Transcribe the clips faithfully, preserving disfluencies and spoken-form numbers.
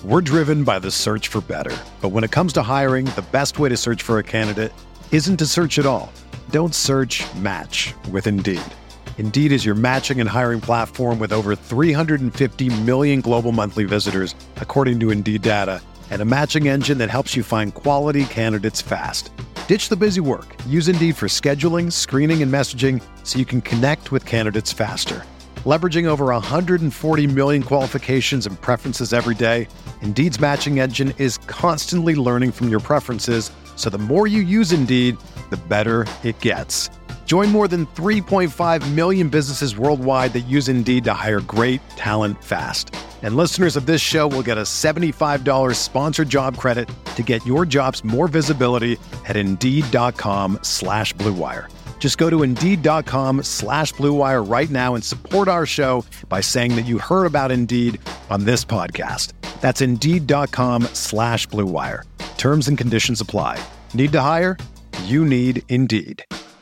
We're driven by the search for better. But when it comes to hiring, the best way to search for a candidate isn't to search at all. Don't search, match with Indeed. Indeed is your matching and hiring platform with over three hundred fifty million global monthly visitors, according to Indeed data, and a matching engine that helps you find quality candidates fast. Ditch the busy work. Use Indeed for scheduling, screening, and messaging so you can connect with candidates faster. Leveraging over one hundred forty million qualifications and preferences every day, Indeed's matching engine is constantly learning from your preferences, so the more you use Indeed, the better it gets. Join more than three point five million businesses worldwide that use Indeed to hire great talent fast. And listeners of this show will get a seventy-five dollars sponsored job credit to get your jobs more visibility at Indeed.com slash Blue Wire. Just go to Indeed.com slash Blue Wire right now and support our show by saying that you heard about Indeed on this podcast. That's Indeed.com slash Blue Wire. Terms and conditions apply. Need to hire? You need Indeed.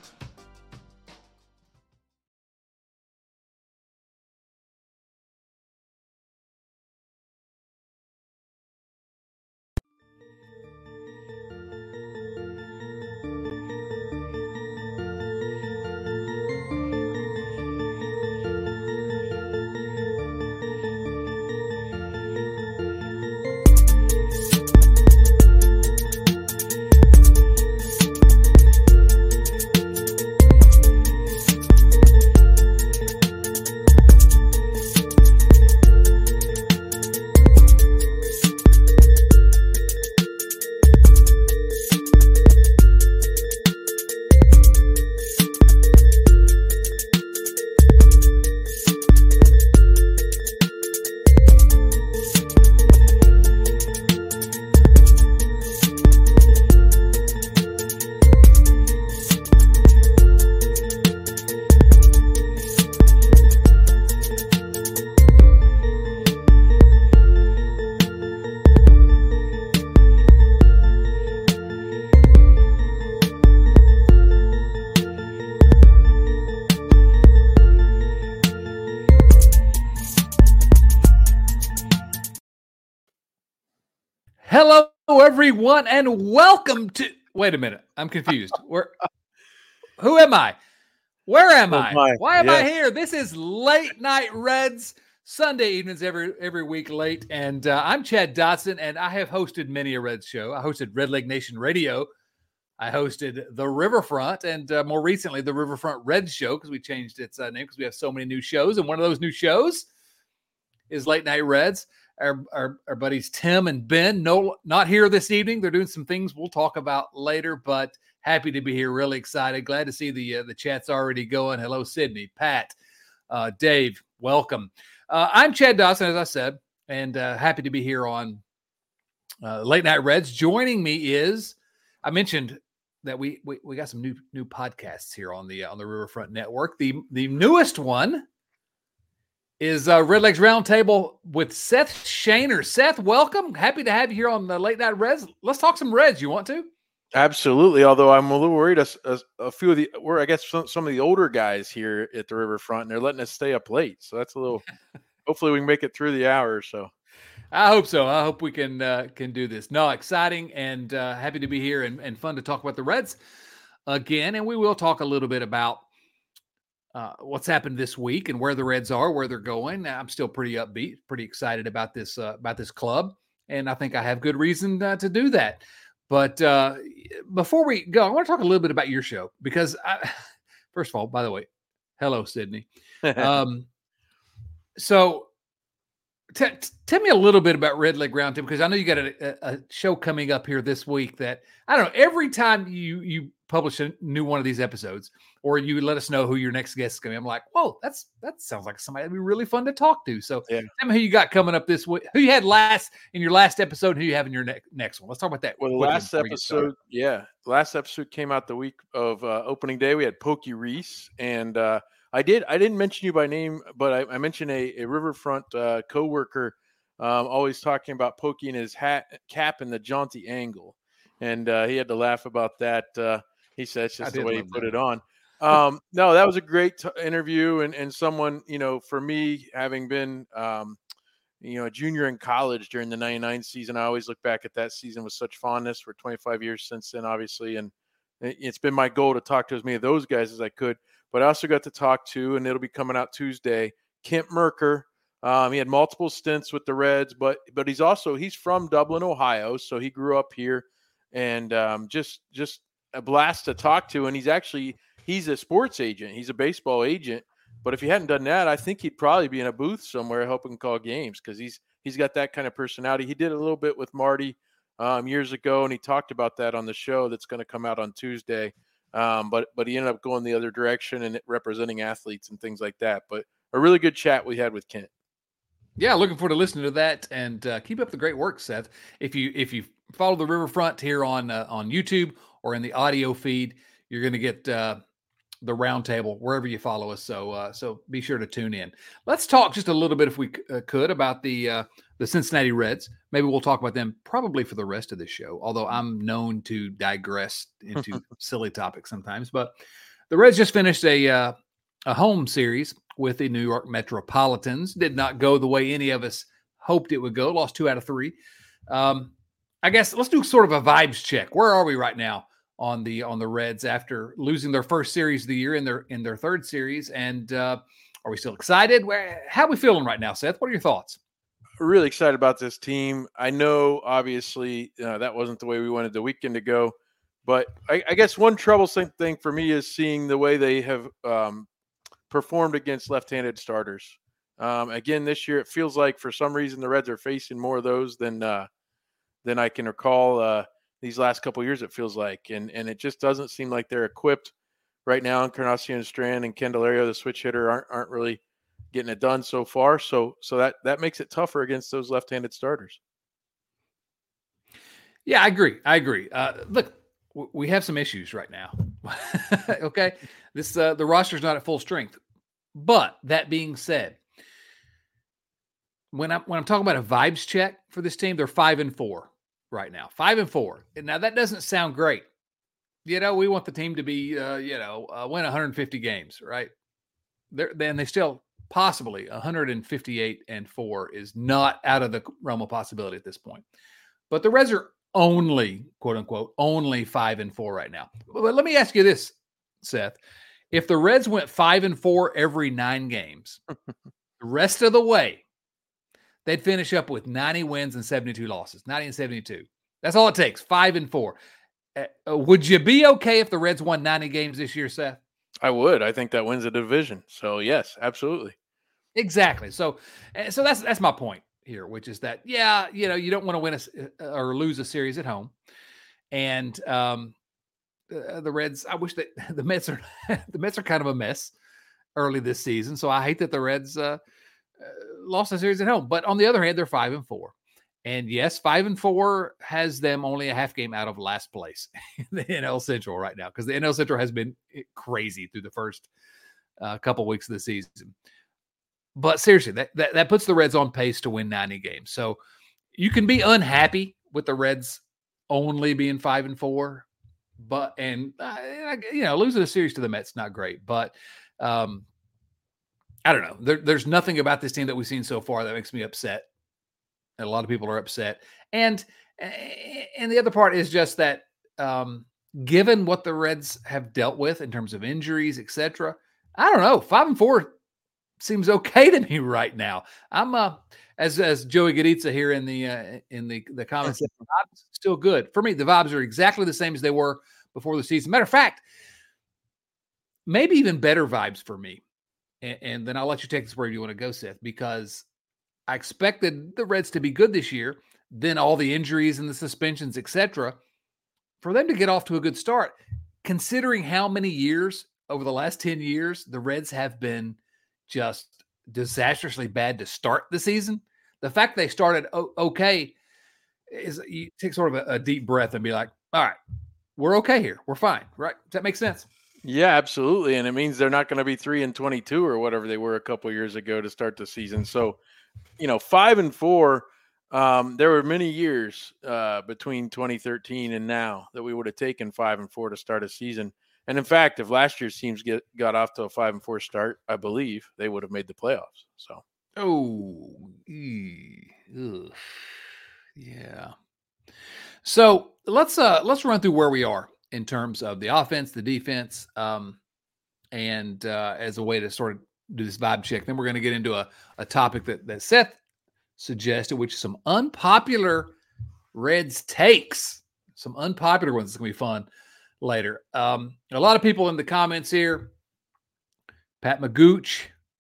Hello, everyone, and welcome to. Wait a minute, I'm confused. Where? Who am I? Where am I? I? Why am Yes. I here? This is Late Night Reds, Sunday evenings every every week late, and uh, I'm Chad Dotson, and I have hosted many a Reds show. I hosted Red Leg Nation Radio. I hosted the Riverfront, and uh, more recently the Riverfront Reds Show, because we changed its uh, name because we have so many new shows, and one of those new shows is Late Night Reds. Our, our, our buddies Tim and Ben, no, not here this evening. They're doing some things we'll talk about later, but happy to be here. Really excited. Glad to see the uh, the chat's already going. Hello, Sydney, Pat, uh, Dave. Welcome. Uh, I'm Chad Dawson, as I said, and uh, happy to be here on uh, Late Night Reds. Joining me is, I mentioned that we we, we got some new new podcasts here on the uh, on the Riverfront Network. The the newest one is uh, Redlegs Roundtable with Seth Shaner. Seth, welcome. Happy to have you here on the Late Night Reds. Let's talk some Reds. You want to? Absolutely. Although I'm a little worried, a, a, a few of the, we're I guess some, some of the older guys here at the Riverfront, and they're letting us stay up late. So that's a little. Hopefully, we can make it through the hour or so. I hope so. I hope we can uh, can do this. No, exciting and uh, happy to be here and, and fun to talk about the Reds again. And we will talk a little bit about uh, what's happened this week and where the Reds are, where they're going. I'm still pretty upbeat, pretty excited about this uh, about this club, and I think I have good reason uh, to do that. But uh, before we go, I want to talk a little bit about your show because, I, first of all, by the way, hello, Sydney. Um, so. T- t- tell me a little bit about Red Leg Roundtable, because I know you got a, a, a show coming up here this week that, I don't know, every time you you publish a new one of these episodes or you let us know who your next guest is going to be, I'm like, whoa, that's that sounds like somebody that'd be really fun to talk to. So yeah. Tell me who you got coming up this week, who you had last in your last episode, who you have in your ne- next one. Let's talk about that. Well, the last episode, yeah, last episode came out the week of uh, opening day. We had Pokey Reese, and uh, I did. I didn't mention you by name, but I, I mentioned a, a Riverfront uh, coworker, um, always talking about Pokey and his hat cap and the jaunty angle, and uh, he had to laugh about that. Uh, he said it's just the way he put that. it on. Um, no, that was a great t- interview, and and someone, you know, for me, having been, um, you know, a junior in college during the ninety-nine season. I always look back at that season with such fondness. We're twenty-five years since then, obviously. And it's been my goal to talk to as many of those guys as I could. But I also got to talk to, and it'll be coming out Tuesday, Kent Mercker. Um, he had multiple stints with the Reds, but but he's also he's from Dublin, Ohio, so he grew up here, and um, just just a blast to talk to. And he's actually he's a sports agent, he's a baseball agent. But if he hadn't done that, I think he'd probably be in a booth somewhere helping call games because he's he's got that kind of personality. He did a little bit with Marty um, years ago, and he talked about that on the show that's going to come out on Tuesday. Um, but but he ended up going the other direction and representing athletes and things like that. But a really good chat we had with Kent. Yeah, looking forward to listening to that, and uh, keep up the great work, Seth. If you if you follow the Riverfront here on uh, on YouTube or in the audio feed, you're going to get uh, the roundtable wherever you follow us. So uh, so be sure to tune in. Let's talk just a little bit, if we uh, could, about the uh, the Cincinnati Reds. Maybe we'll talk about them probably for the rest of the show, although I'm known to digress into silly topics sometimes. But the Reds just finished a uh, a home series with the New York Metropolitans. Did not go the way any of us hoped it would go. Lost two out of three. Um, I guess let's do sort of a vibes check. Where are we right now on the on the Reds after losing their first series of the year in their in their third series? And uh, are we still excited? Where, how are we feeling right now, Seth? What are your thoughts? Really excited about this team. I know, obviously, uh, that wasn't the way we wanted the weekend to go. But I, I guess one troublesome thing for me is seeing the way they have um, performed against left-handed starters. Um, again, this year it feels like for some reason the Reds are facing more of those than uh, than I can recall uh, these last couple of years. It feels like, and and it just doesn't seem like they're equipped right now. Encarnacion Strand and Candelario, the switch hitter, aren't aren't really getting it done so far. So so that that makes it tougher against those left-handed starters. Yeah, I agree. I agree. Uh, look, w- we have some issues right now. Okay, this uh, the roster's not at full strength. But that being said, when I'm when I'm talking about a vibes check for this team, they're five and four right now. Five and four. And now that doesn't sound great. You know, we want the team to be, uh, you know, uh, win one hundred fifty games, right? They're, then they still possibly one hundred fifty-eight and four is not out of the realm of possibility at this point. But the Reds are only, quote unquote, only five and four right now. But let me ask you this, Seth. If the Reds went five and four every nine games, the rest of the way, they'd finish up with ninety wins and seventy-two losses, ninety and seventy-two. That's all it takes, five and four. Uh, would you be okay if the Reds won ninety games this year, Seth? I would. I think that wins a division. So yes, absolutely. Exactly. So, so that's that's my point here, which is that yeah, you know, you don't want to win a, or lose a series at home, and um, uh, the Reds. I wish that the Mets are the Mets are kind of a mess early this season. So I hate that the Reds uh, uh, lost a series at home. But on the other hand, they're five and four. And yes, five and four has them only a half game out of last place in the N L Central right now, because the N L Central has been crazy through the first uh, couple weeks of the season. But seriously, that, that that puts the Reds on pace to win ninety games. So you can be unhappy with the Reds only being five and four, but and uh, you know, losing a series to the Mets not great. But um, I don't know. There, there's nothing about this team that we've seen so far that makes me upset. And a lot of people are upset. And and the other part is just that um, given what the Reds have dealt with in terms of injuries, et cetera, I don't know. Five and four seems okay to me right now. I'm uh, as as Joey Gaditza here in the uh, in the the comments. The vibes still good for me. The vibes are exactly the same as they were before the season. Matter of fact, maybe even better vibes for me. And, and then I'll let you take this wherever you want to go, Seth, because I expected the Reds to be good this year. Then all the injuries and the suspensions, et cetera, for them to get off to a good start, considering how many years over the last ten years the Reds have been just disastrously bad to start the season. The fact they started o- okay is you take sort of a, a deep breath and be like, all right, we're okay here. We're fine. Right. Does that make sense? Yeah, absolutely. And it means they're not going to be three and twenty-two or whatever they were a couple of years ago to start the season. So, you know, five and four, um, there were many years uh, between twenty thirteen and now that we would have taken five and four to start a season. And in fact, if last year's teams get got off to a five and four start, I believe they would have made the playoffs. So Oh, ee, ugh. Yeah. So let's uh let's run through where we are in terms of the offense, the defense, um, and uh, as a way to sort of do this vibe check. Then we're going to get into a, a topic that that Seth suggested, which is some unpopular Reds takes. Some unpopular ones. It's going to be fun later. Um, a lot of people in the comments here. Pat Magooch.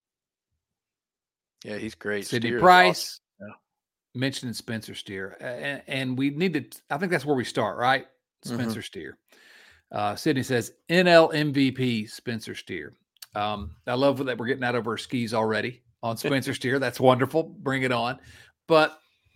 Yeah, he's great. Sidney Steer is Price. awesome. Yeah. Mentioning Spencer Steer. Uh, and, and we need to, I think that's where we start, right? Spencer mm-hmm. Steer. Uh, Sydney says, N L M V P Spencer Steer. Um, I love that we're getting out of our skis already on Spencer Steer. That's wonderful. Bring it on. But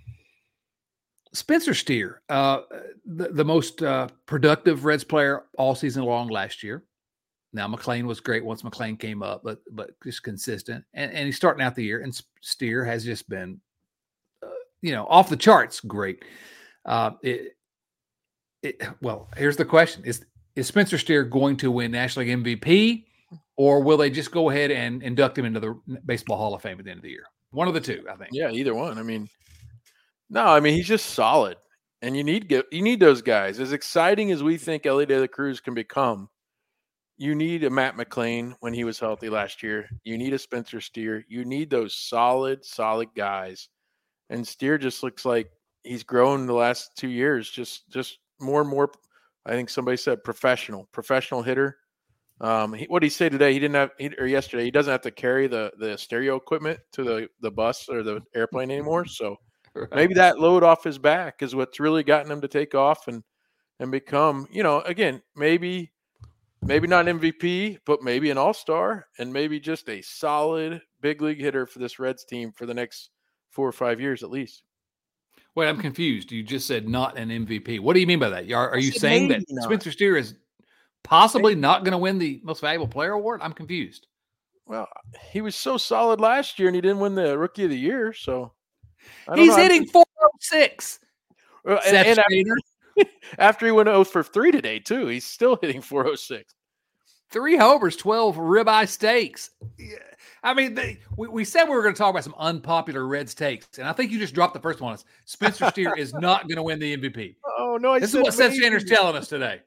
Spencer Steer, uh, the, the most uh, productive Reds player all season long last year. Now, McLean was great once McLean came up, but but just consistent. And, and he's starting out the year, and Steer has just been, uh, you know, off the charts great. Uh, it, it, well, here's the question. Is, is Spencer Steer going to win National League M V P, or will they just go ahead and induct him into the Baseball Hall of Fame at the end of the year? One of the two, I think. Yeah, either one. I mean, no, I mean, he's just solid. And you need you need those guys. As exciting as we think Elly De La Cruz can become, you need a Matt McLean when he was healthy last year. You need a Spencer Steer. You need those solid, solid guys. And Steer just looks like he's grown the last two years, just just more and more. I think somebody said professional, professional hitter. Um, he, what did he say today? He didn't have, he, or yesterday, he doesn't have to carry the the stereo equipment to the, the bus or the airplane anymore. So right. Maybe that load off his back is what's really gotten him to take off and and become, you know, again, maybe – Maybe not an M V P, but maybe an all-star and maybe just a solid big league hitter for this Reds team for the next four or five years at least. Wait, I'm confused. You just said not an M V P. What do you mean by that? Are, are you saying that not. Spencer Steer is possibly maybe. not going to win the Most Valuable Player award? I'm confused. Well, he was so solid last year and he didn't win the Rookie of the Year, so I don't He's know. hitting four oh six. Well, and, and after, after he went oh for three today, too, he's still hitting four oh six. Three homers, twelve ribeye steaks. Yeah. I mean, they, we, we said we were going to talk about some unpopular Reds takes, and I think you just dropped the first one. Spencer Steer is not going to win the M V P. Oh, no. I this is what Seth Sanders is telling us today.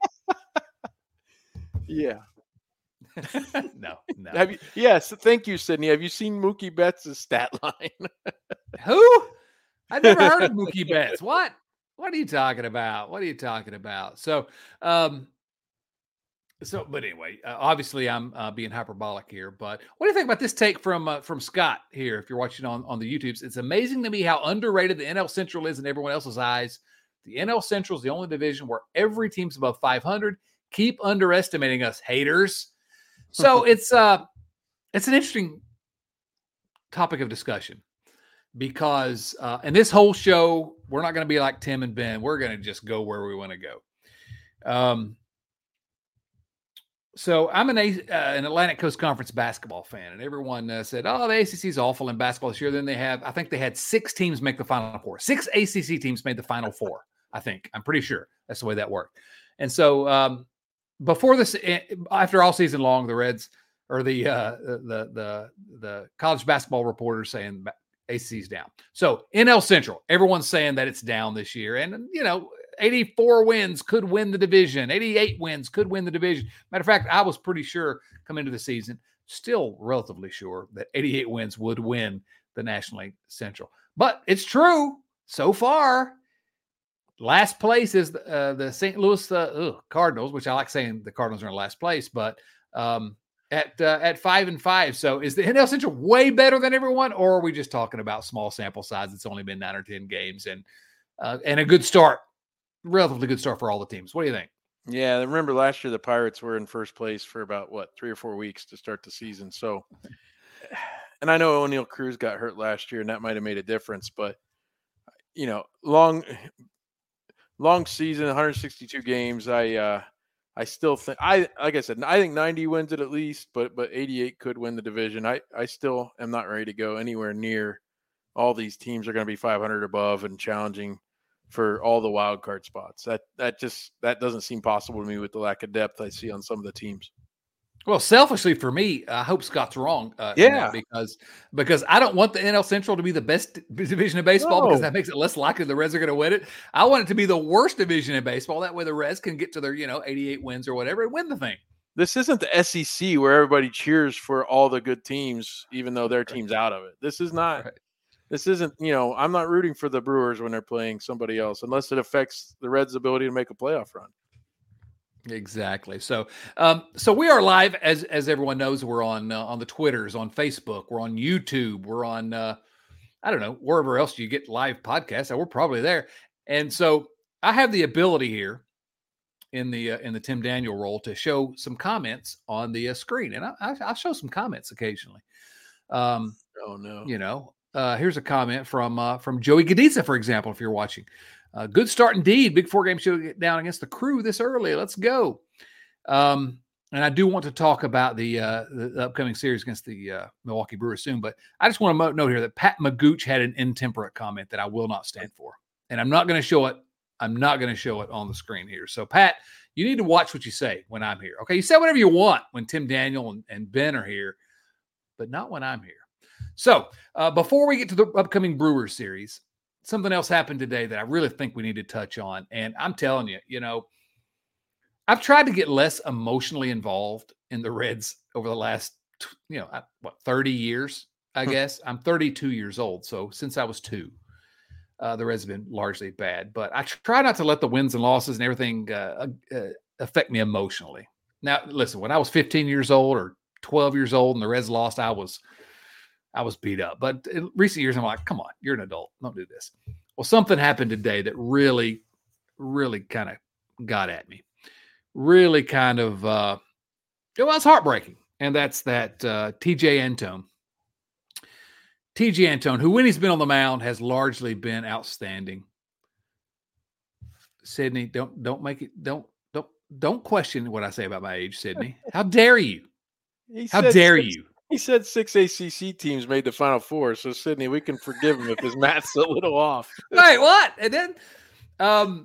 Yeah. no, no. Have you, yes, thank you, Sydney. Have you seen Mookie Betts' stat line? Who? I've never heard of Mookie Betts. What? What are you talking about? What are you talking about? So, um, So, but anyway, uh, obviously I'm uh, being hyperbolic here, but what do you think about this take from uh, from Scott here? If you're watching on, on the YouTubes, it's amazing to me how underrated the N L Central is in everyone else's eyes. The N L Central is the only division where every team's above five hundred. Keep underestimating us, haters. So it's uh, it's an interesting topic of discussion because uh, in this whole show, we're not going to be like Tim and Ben. We're going to just go where we want to go. Um. So I'm an A, uh, an Atlantic Coast Conference basketball fan, and everyone uh, said, "Oh, the A C C is awful in basketball this year." Then they have, I think they had six teams make the Final Four. Six A C C teams made the Final Four. I think I'm pretty sure that's the way that worked. And so um, before this, after all season long, the Reds or the uh, the the the college basketball reporters saying A C C's down. So N L Central, everyone's saying that it's down this year, and you know. eighty-four wins could win the division. eighty-eight wins could win the division. Matter of fact, I was pretty sure coming into the season, still relatively sure that eighty-eight wins would win the National League Central. But it's true so far. Last place is the, uh, the Saint Louis uh, ugh, Cardinals, which I like saying the Cardinals are in last place, but um, at uh, at five and five. So is the N L Central way better than everyone, or are we just talking about small sample size? It's only been nine or ten games and uh, and a good start. Relatively good start for all the teams. What do you think? Yeah, remember last year the Pirates were in first place for about, what, three or four weeks to start the season. So, and I know O'Neal Cruz got hurt last year, and that might have made a difference. But, you know, long long season, one hundred sixty-two games, I uh, I still think – I like I said, I think ninety wins it at least, but but eighty-eight could win the division. I, I still am not ready to go anywhere near all these teams are going to be five hundred above and challenging for all the wild card spots. That that just that doesn't seem possible to me with the lack of depth I see on some of the teams. Well, selfishly for me, I hope Scott's wrong. Uh, Yeah. because because I don't want the N L Central to be the best division of baseball No. because that makes it less likely the Reds are going to win it. I want it to be the worst division in baseball. That way the Reds can get to their, you know, eighty-eight wins or whatever and win the thing. This isn't the S E C where everybody cheers for all the good teams, even though their team's out of it. This is not. Right. This isn't. You know, I'm not rooting for the Brewers when they're playing somebody else, unless it affects the Reds' ability to make a playoff run. Exactly. So, um, so we are live, as as everyone knows. We're on uh, on the Twitters, on Facebook, we're on YouTube, we're on uh, I don't know, wherever else you get live podcasts. We're probably there. And so I have the ability here in the uh, in the Tim Daniel role to show some comments on the uh, screen, and I, I, I'll show some comments occasionally. Um, oh no, you know, uh, here's a comment from uh, from Joey Gadiza, for example, if you're watching. Uh, good start indeed. Big four game show down against the Crew this early. Let's go. Um, and I do want to talk about the, uh, the upcoming series against the uh, Milwaukee Brewers soon, but I just want to note here that Pat Magooch had an intemperate comment that I will not stand for. And I'm not going to show it. I'm not going to show it on the screen here. So, Pat, you need to watch what you say when I'm here. Okay. You say whatever you want when Tim Daniel and, and Ben are here, but not when I'm here. So, uh, before we get to the upcoming Brewers series, something else happened today that I really think we need to touch on. And I'm telling you, you know, I've tried to get less emotionally involved in the Reds over the last, you know, what, thirty years, I guess. I'm thirty-two years old. So since I was two, uh, the Reds have been largely bad. But I try not to let the wins and losses and everything uh, uh, affect me emotionally. Now, listen, when I was fifteen years old or twelve years old and the Reds lost, I was I was beat up. But in recent years, I'm like, come on, you're an adult. Don't do this. Well, something happened today that really, really kind of got at me. Really kind of, uh, it was heartbreaking. And that's that uh, T J Antone. T J Antone, who when he's been on the mound has largely been outstanding. Sydney, don't don't make it, don't, don't, don't question what I say about my age, Sydney. How dare you? He How dare six, you? He said six A C C teams made the Final Four. So, Sydney, we can forgive him if his math's a little off. Wait, what? And then, um,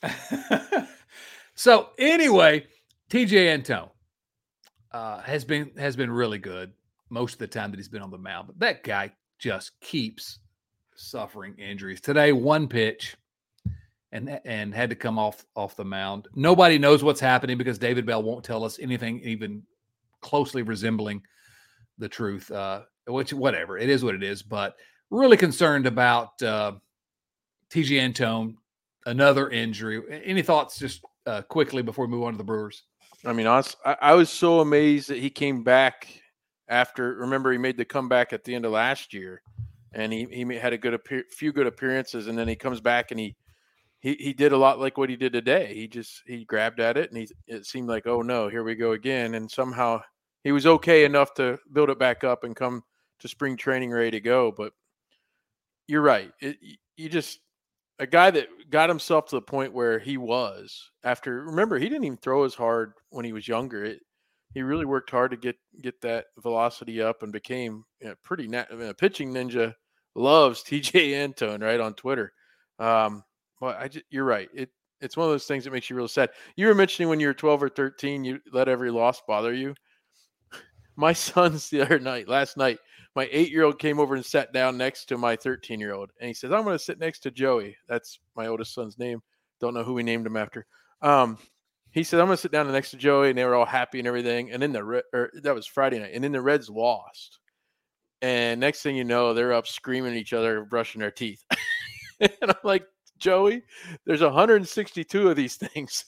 so anyway, T J Antone uh, has been has been really good most of the time that he's been on the mound. But that guy just keeps suffering injuries. Today, one pitch and and had to come off off the mound. Nobody knows what's happening because David Bell won't tell us anything even closely resembling the truth, uh, which whatever, it is what it is, but really concerned about uh, T J Antone, another injury. Any thoughts just uh, quickly before we move on to the Brewers? I mean, I, I was so amazed that he came back after, remember he made the comeback at the end of last year and he, he had a good, few good appearances. And then he comes back and he, he, he did a lot like what he did today. He just, he grabbed at it and he, it seemed like, oh no, here we go again. And somehow he was okay enough to build it back up and come to spring training ready to go. But you're right. It, you just, a guy that got himself to the point where he was after, remember, he didn't even throw as hard when he was younger. It, he really worked hard to get, get that velocity up and became you know, pretty net. I mean, a pitching ninja loves T J Antone right on Twitter. Um, but I just, you're right. It, it's one of those things that makes you real sad. You were mentioning when you were twelve or thirteen, you let every loss bother you. My son's the other night, last night, my eight-year-old came over and sat down next to my thirteen-year-old. And he says, I'm going to sit next to Joey. That's my oldest son's name. Don't know who we named him after. Um, he said, I'm going to sit down next to Joey. And they were all happy and everything. And then the or that was Friday night. And then the Reds lost. And next thing you know, they're up screaming at each other, brushing their teeth. And I'm like, Joey, there's one hundred sixty-two of these things.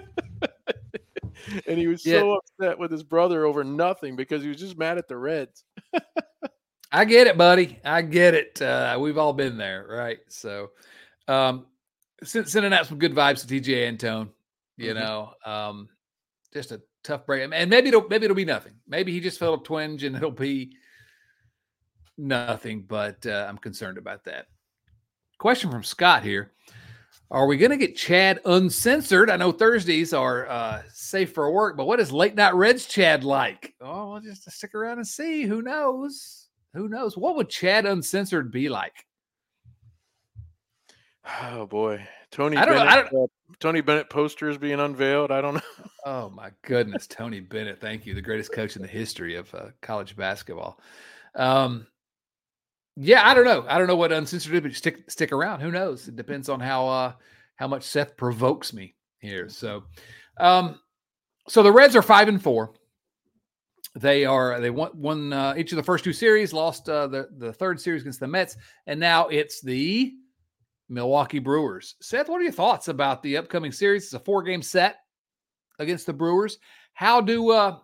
And he was yeah. so upset with his brother over nothing because he was just mad at the Reds. I get it, buddy. I get it. Uh, we've all been there, right? So, um, sending out some good vibes to T J Antone. You mm-hmm. know, um, just a tough break, and maybe it'll maybe it'll be nothing. Maybe he just felt a twinge, and it'll be nothing. But uh, I'm concerned about that. Question from Scott here. Are we going to get Chad uncensored? I know Thursdays are uh, safe for work, but what is Late Night Reds Chad like? Oh, we'll just stick around and see. Who knows? Who knows? What would Chad uncensored be like? Oh, boy. Tony I don't Bennett, know. I don't, uh, Tony Bennett posters being unveiled. I don't know. oh my goodness, Tony Bennett. Thank you. The greatest coach in the history of uh, college basketball. Um, yeah, I don't know. I don't know what uncensored image stick stick around. Who knows? It depends on how uh, how much Seth provokes me here. So, um, so the Reds are five and four. They are they won, won uh, each of the first two series, lost uh, the the third series against the Mets, and now it's the Milwaukee Brewers. Seth, what are your thoughts about the upcoming series? It's a four game set against the Brewers. How do uh,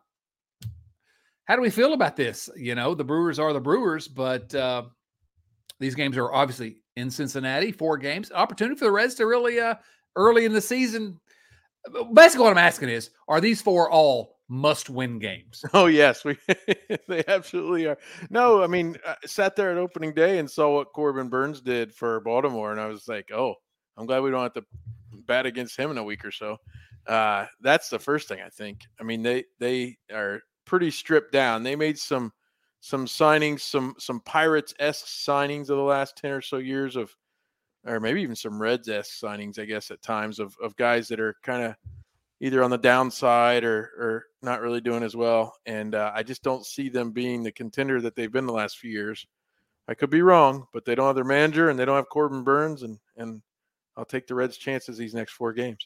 how do we feel about this? You know, the Brewers are the Brewers, but uh, these games are obviously in Cincinnati. Four games, opportunity for the Reds to really uh, early in the season. Basically, what I'm asking is, are these four all must-win games? Oh yes, we they absolutely are. No, I mean, I sat there at opening day and saw what Corbin Burns did for Baltimore, and I was like, oh, I'm glad we don't have to bat against him in a week or so. Uh, that's the first thing I think. I mean, they they are pretty stripped down. They made some some signings, some some Pirates-esque signings of the last ten or so years of, or maybe even some Reds-esque signings, I guess, at times of of guys that are kind of either on the downside or or not really doing as well. And uh, I just don't see them being the contender that they've been the last few years. I could be wrong, but they don't have their manager and they don't have Corbin Burns, and and I'll take the Reds' chances these next four games.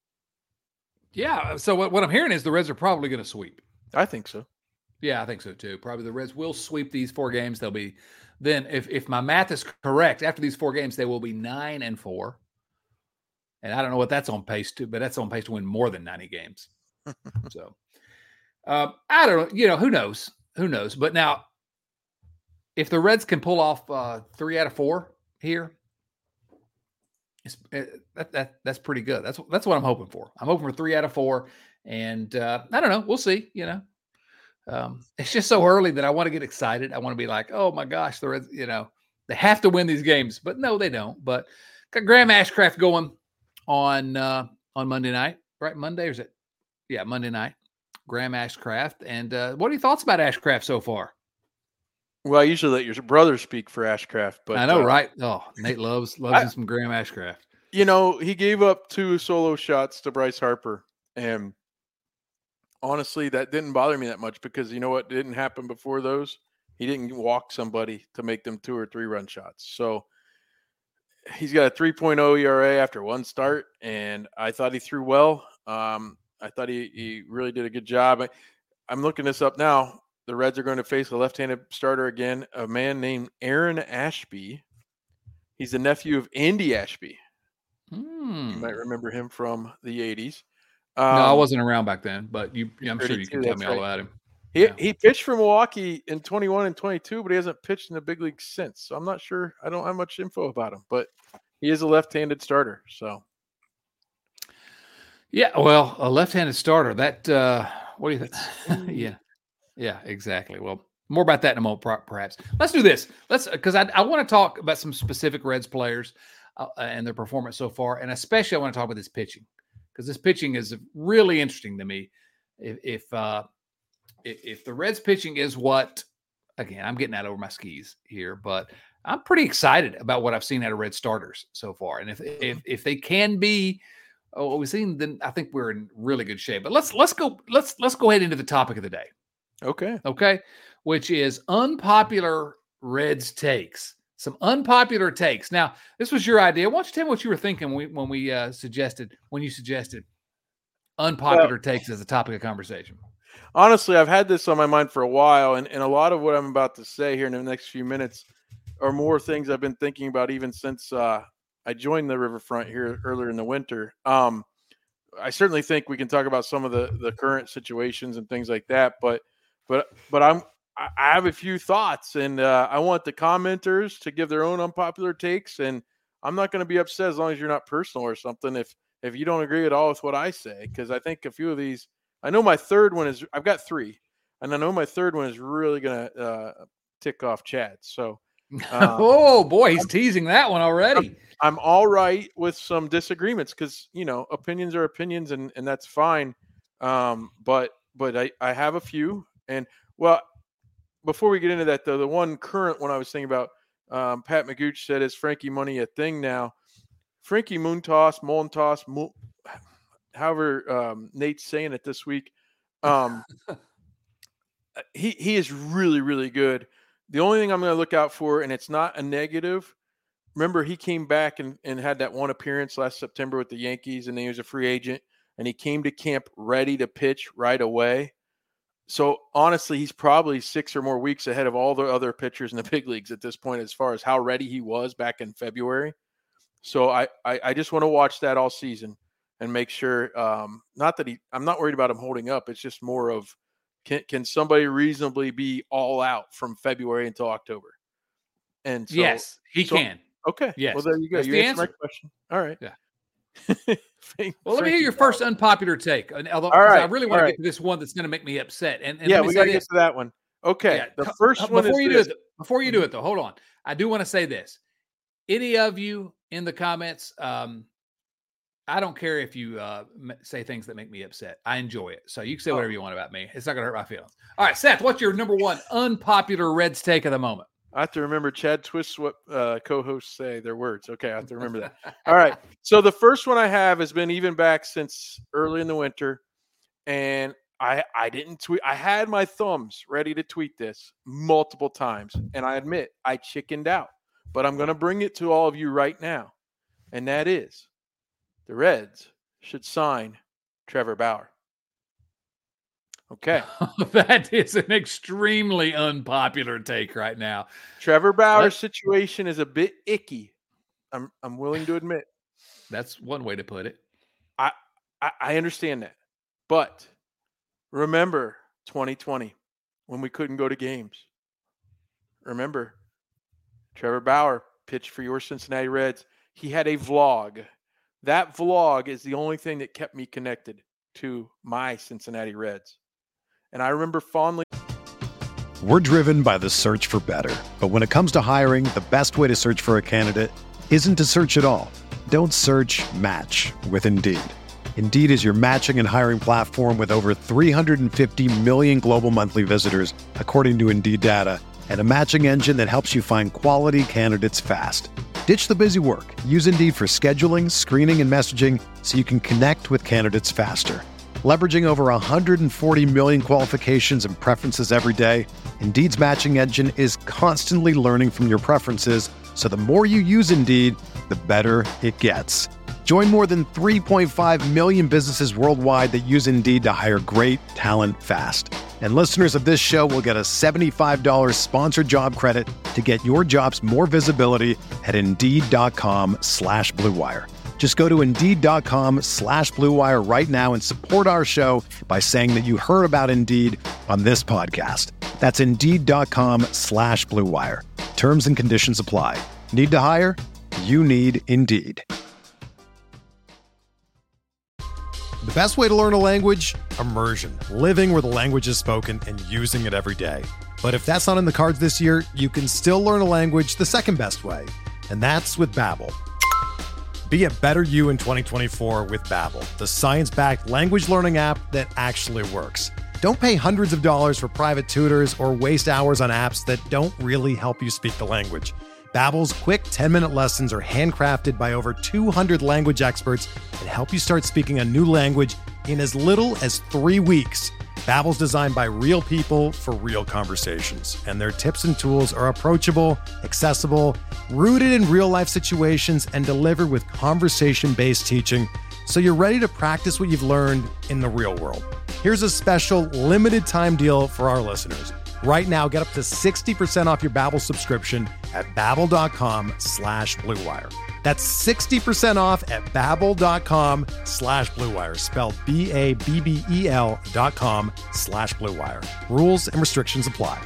Yeah. So what, what I'm hearing is the Reds are probably going to sweep. I think so. Yeah, I think so too. Probably the Reds will sweep these four games. They'll be then, if if my math is correct, after these four games, they will be nine and four. And I don't know what that's on pace to, but that's on pace to win more than ninety games. So um, I don't know. You know, who knows? Who knows? But now, if the Reds can pull off uh, three out of four here, it's, it, that, that that's pretty good. That's that's what I'm hoping for. I'm hoping for three out of four, and uh, I don't know. We'll see. You know, um, it's just so early that I want to get excited. I want to be like, oh my gosh, the Reds. You know, they have to win these games, but no, they don't. But got Graham Ashcraft going on uh, on Monday night, right? Monday, or is it? Yeah, Monday night. Graham Ashcraft. And uh, what are your thoughts about Ashcraft so far? Well, I usually let your brother speak for Ashcraft, but I know, uh, right? Oh, Nate loves loves I, him some Graham Ashcraft. You know, he gave up two solo shots to Bryce Harper, and honestly, that didn't bother me that much because you know what didn't happen before those? He didn't walk somebody to make them two or three run shots. So he's got a three point oh E R A after one start, and I thought he threw well. Um, I thought he, he really did a good job. I, I'm looking this up now. The Reds are going to face a left-handed starter again, a man named Aaron Ashby. He's the nephew of Andy Ashby. Hmm. You might remember him from the eighties. Um, no, I Um, wasn't around back then, but you, I'm sure you can tell me all right. about him. He Yeah. he pitched for Milwaukee in twenty-one and twenty-two, but he hasn't pitched in the big league since. So I'm not sure. I don't have much info about him, but he is a left-handed starter. So yeah, well, a left-handed starter. That uh, what do you think? yeah, yeah, exactly. Well, more about that in a moment, perhaps. Let's do this. Let's because I, I want to talk about some specific Reds players uh, and their performance so far, and especially I want to talk about this pitching because this pitching is really interesting to me. If if, uh, if if the Reds pitching is what, again, I'm getting out over my skis here, but I'm pretty excited about what I've seen out of Red starters so far, and if if if they can be. Oh, what we've seen, then I think we're in really good shape. But let's let's go let's let's go ahead into the topic of the day. Okay. Okay. Which is unpopular Reds takes. Some unpopular takes. Now, this was your idea. Why don't you tell me what you were thinking when we when we uh, suggested when you suggested unpopular well, takes as a topic of conversation? Honestly, I've had this on my mind for a while, and, and a lot of what I'm about to say here in the next few minutes are more things I've been thinking about even since uh, I joined the Riverfront here earlier in the winter. Um, I certainly think we can talk about some of the, the current situations and things like that, but but but I'm I have a few thoughts, and uh, I want the commenters to give their own unpopular takes, and I'm not going to be upset as long as you're not personal or something if if you don't agree at all with what I say, because I think a few of these, I know my third one is, I've got three, and I know my third one is really going to uh, tick off Chad. So. Um, oh boy, he's I'm, teasing that one already. I'm, I'm all right with some disagreements because you know opinions are opinions, and, and that's fine. Um, but but I, I have a few, and well, before we get into that though, the one current one I was thinking about, um, Pat McGooch said, "Is Frankie Money a thing now?" Frankie Moontoss, Moontoss, Mo- however um, Nate's saying it this week. Um, he he is really, really good. The only thing I'm going to look out for, and it's not a negative, remember he came back and, and had that one appearance last September with the Yankees, and then he was a free agent, and he came to camp ready to pitch right away. So honestly, he's probably six or more weeks ahead of all the other pitchers in the big leagues at this point as far as how ready he was back in February. So I, I, I just want to watch that all season and make sure, um, not that he – I'm not worried about him holding up. It's just more of can, can somebody reasonably be all out from February until October? And so, yes, he so, can. Okay. Yes. Well, there you go. That's you the answered answer. my question. All right. Yeah. Frank, well, let me hear your first unpopular take. And although all right, I really want to right. get to this one that's going to make me upset. And, and yeah, let me we say got to get this. to that one. Okay. Yeah, The first before one is you this. do it, before you do it though, hold on. I do want to say this. Any of you in the comments, um, I don't care if you uh, say things that make me upset. I enjoy it. So you can say whatever you want about me. It's not going to hurt my feelings. All right, Seth, what's your number one unpopular Reds take of the moment? I have to remember Chad twists what uh, co-hosts say, their words. Okay, I have to remember that. All right. So the first one I have has been even back since early in the winter. And I I didn't tweet. I had my thumbs ready to tweet this multiple times. And I admit I chickened out. But I'm going to bring it to all of you right now. And that is the Reds should sign Trevor Bauer. Okay. That is an extremely unpopular take right now. Trevor Bauer's What? situation is a bit icky. I'm I'm willing to admit. That's one way to put it. I, I, I understand that. But remember twenty twenty when we couldn't go to games. Remember, Trevor Bauer pitched for your Cincinnati Reds. He had a vlog. That vlog is the only thing that kept me connected to my Cincinnati Reds. And I remember fondly. We're driven by the search for better. But when it comes to hiring, the best way to search for a candidate isn't to search at all. Don't search, match with Indeed. Indeed is your matching and hiring platform with over three hundred fifty million global monthly visitors, according to Indeed data, and a matching engine that helps you find quality candidates fast. Ditch the busy work. Use Indeed for scheduling, screening, and messaging so you can connect with candidates faster. Leveraging over one hundred forty million qualifications and preferences every day, Indeed's matching engine is constantly learning from your preferences, so the more you use Indeed, the better it gets. Join more than three point five million businesses worldwide that use Indeed to hire great talent fast. And listeners of this show will get a seventy-five dollars sponsored job credit to get your jobs more visibility at Indeed.com slash Blue Wire. Just go to Indeed.com slash Blue Wire right now and support our show by saying that you heard about Indeed on this podcast. That's Indeed.com slash Blue Wire. Terms and conditions apply. Need to hire? You need Indeed. The best way to learn a language? Immersion. Living where the language is spoken and using it every day. But if that's not in the cards this year, you can still learn a language the second best way, and that's with Babbel. Be a better you in twenty twenty-four with Babbel, the science-backed language learning app that actually works. Don't pay hundreds of dollars for private tutors or waste hours on apps that don't really help you speak the language. Babbel's quick ten-minute lessons are handcrafted by over two hundred language experts and help you start speaking a new language in as little as three weeks. Babbel's designed by real people for real conversations, and their tips and tools are approachable, accessible, rooted in real-life situations, and delivered with conversation-based teaching, so you're ready to practice what you've learned in the real world. Here's a special limited-time deal for our listeners. Right now, get up to sixty percent off your Babbel subscription at babbel.com slash Blue Wire. That's sixty percent off at babbel.com slash Blue Wire, spelled B A B B E L dot com slash Blue Wire. Rules and restrictions apply.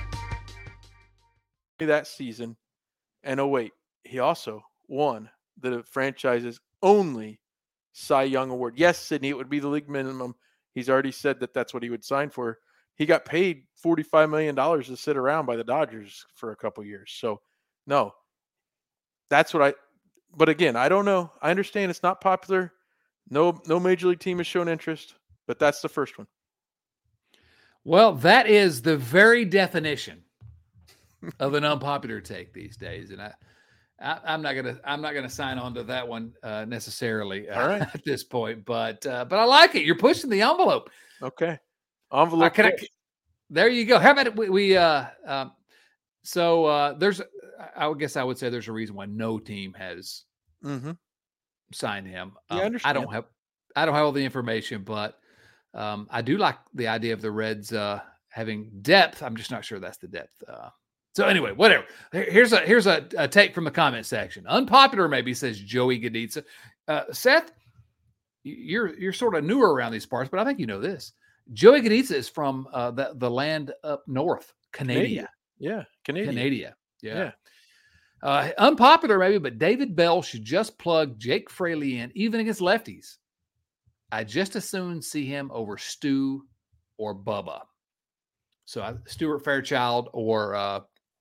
That season, and oh wait, he also won the franchise's only Cy Young Award. Yes, Sydney, it would be the league minimum. He's already said that that's what he would sign for. He got paid forty-five million dollars to sit around by the Dodgers for a couple years. So, no, that's what I – but again, I don't know. I understand it's not popular. No, no major league team has shown interest, but that's the first one. Well, that is the very definition of an unpopular take these days. And I, I, I'm not gonna I'm not gonna sign on to that one uh, necessarily uh, All right. at this point, but uh, but I like it. You're pushing the envelope. Okay, Uh, envelope. can I, push. there you go. How about we? we uh, um, so uh, there's, I would guess I would say there's a reason why no team has Mhm. signed him. Yeah, I Um, I understand. don't have I don't have all the information, but um, I do like the idea of the Reds uh, having depth. I'm just not sure that's the depth. Uh, so anyway, whatever. Here- Here's a here's a, a take from the comment section. Unpopular maybe, says Joey Gaditza. Uh, Seth, y- you're you're sort of newer around these parts, but I think you know this. Joey Gaditza is from uh, the the land up north, Canada. Canadian. Yeah, Canadian. Canada. Yeah. Yeah. Uh, unpopular maybe, but David Bell should just plug Jake Fraley in, even against lefties. I just as soon see him over Stu or Bubba. So I, Stuart Fairchild or uh,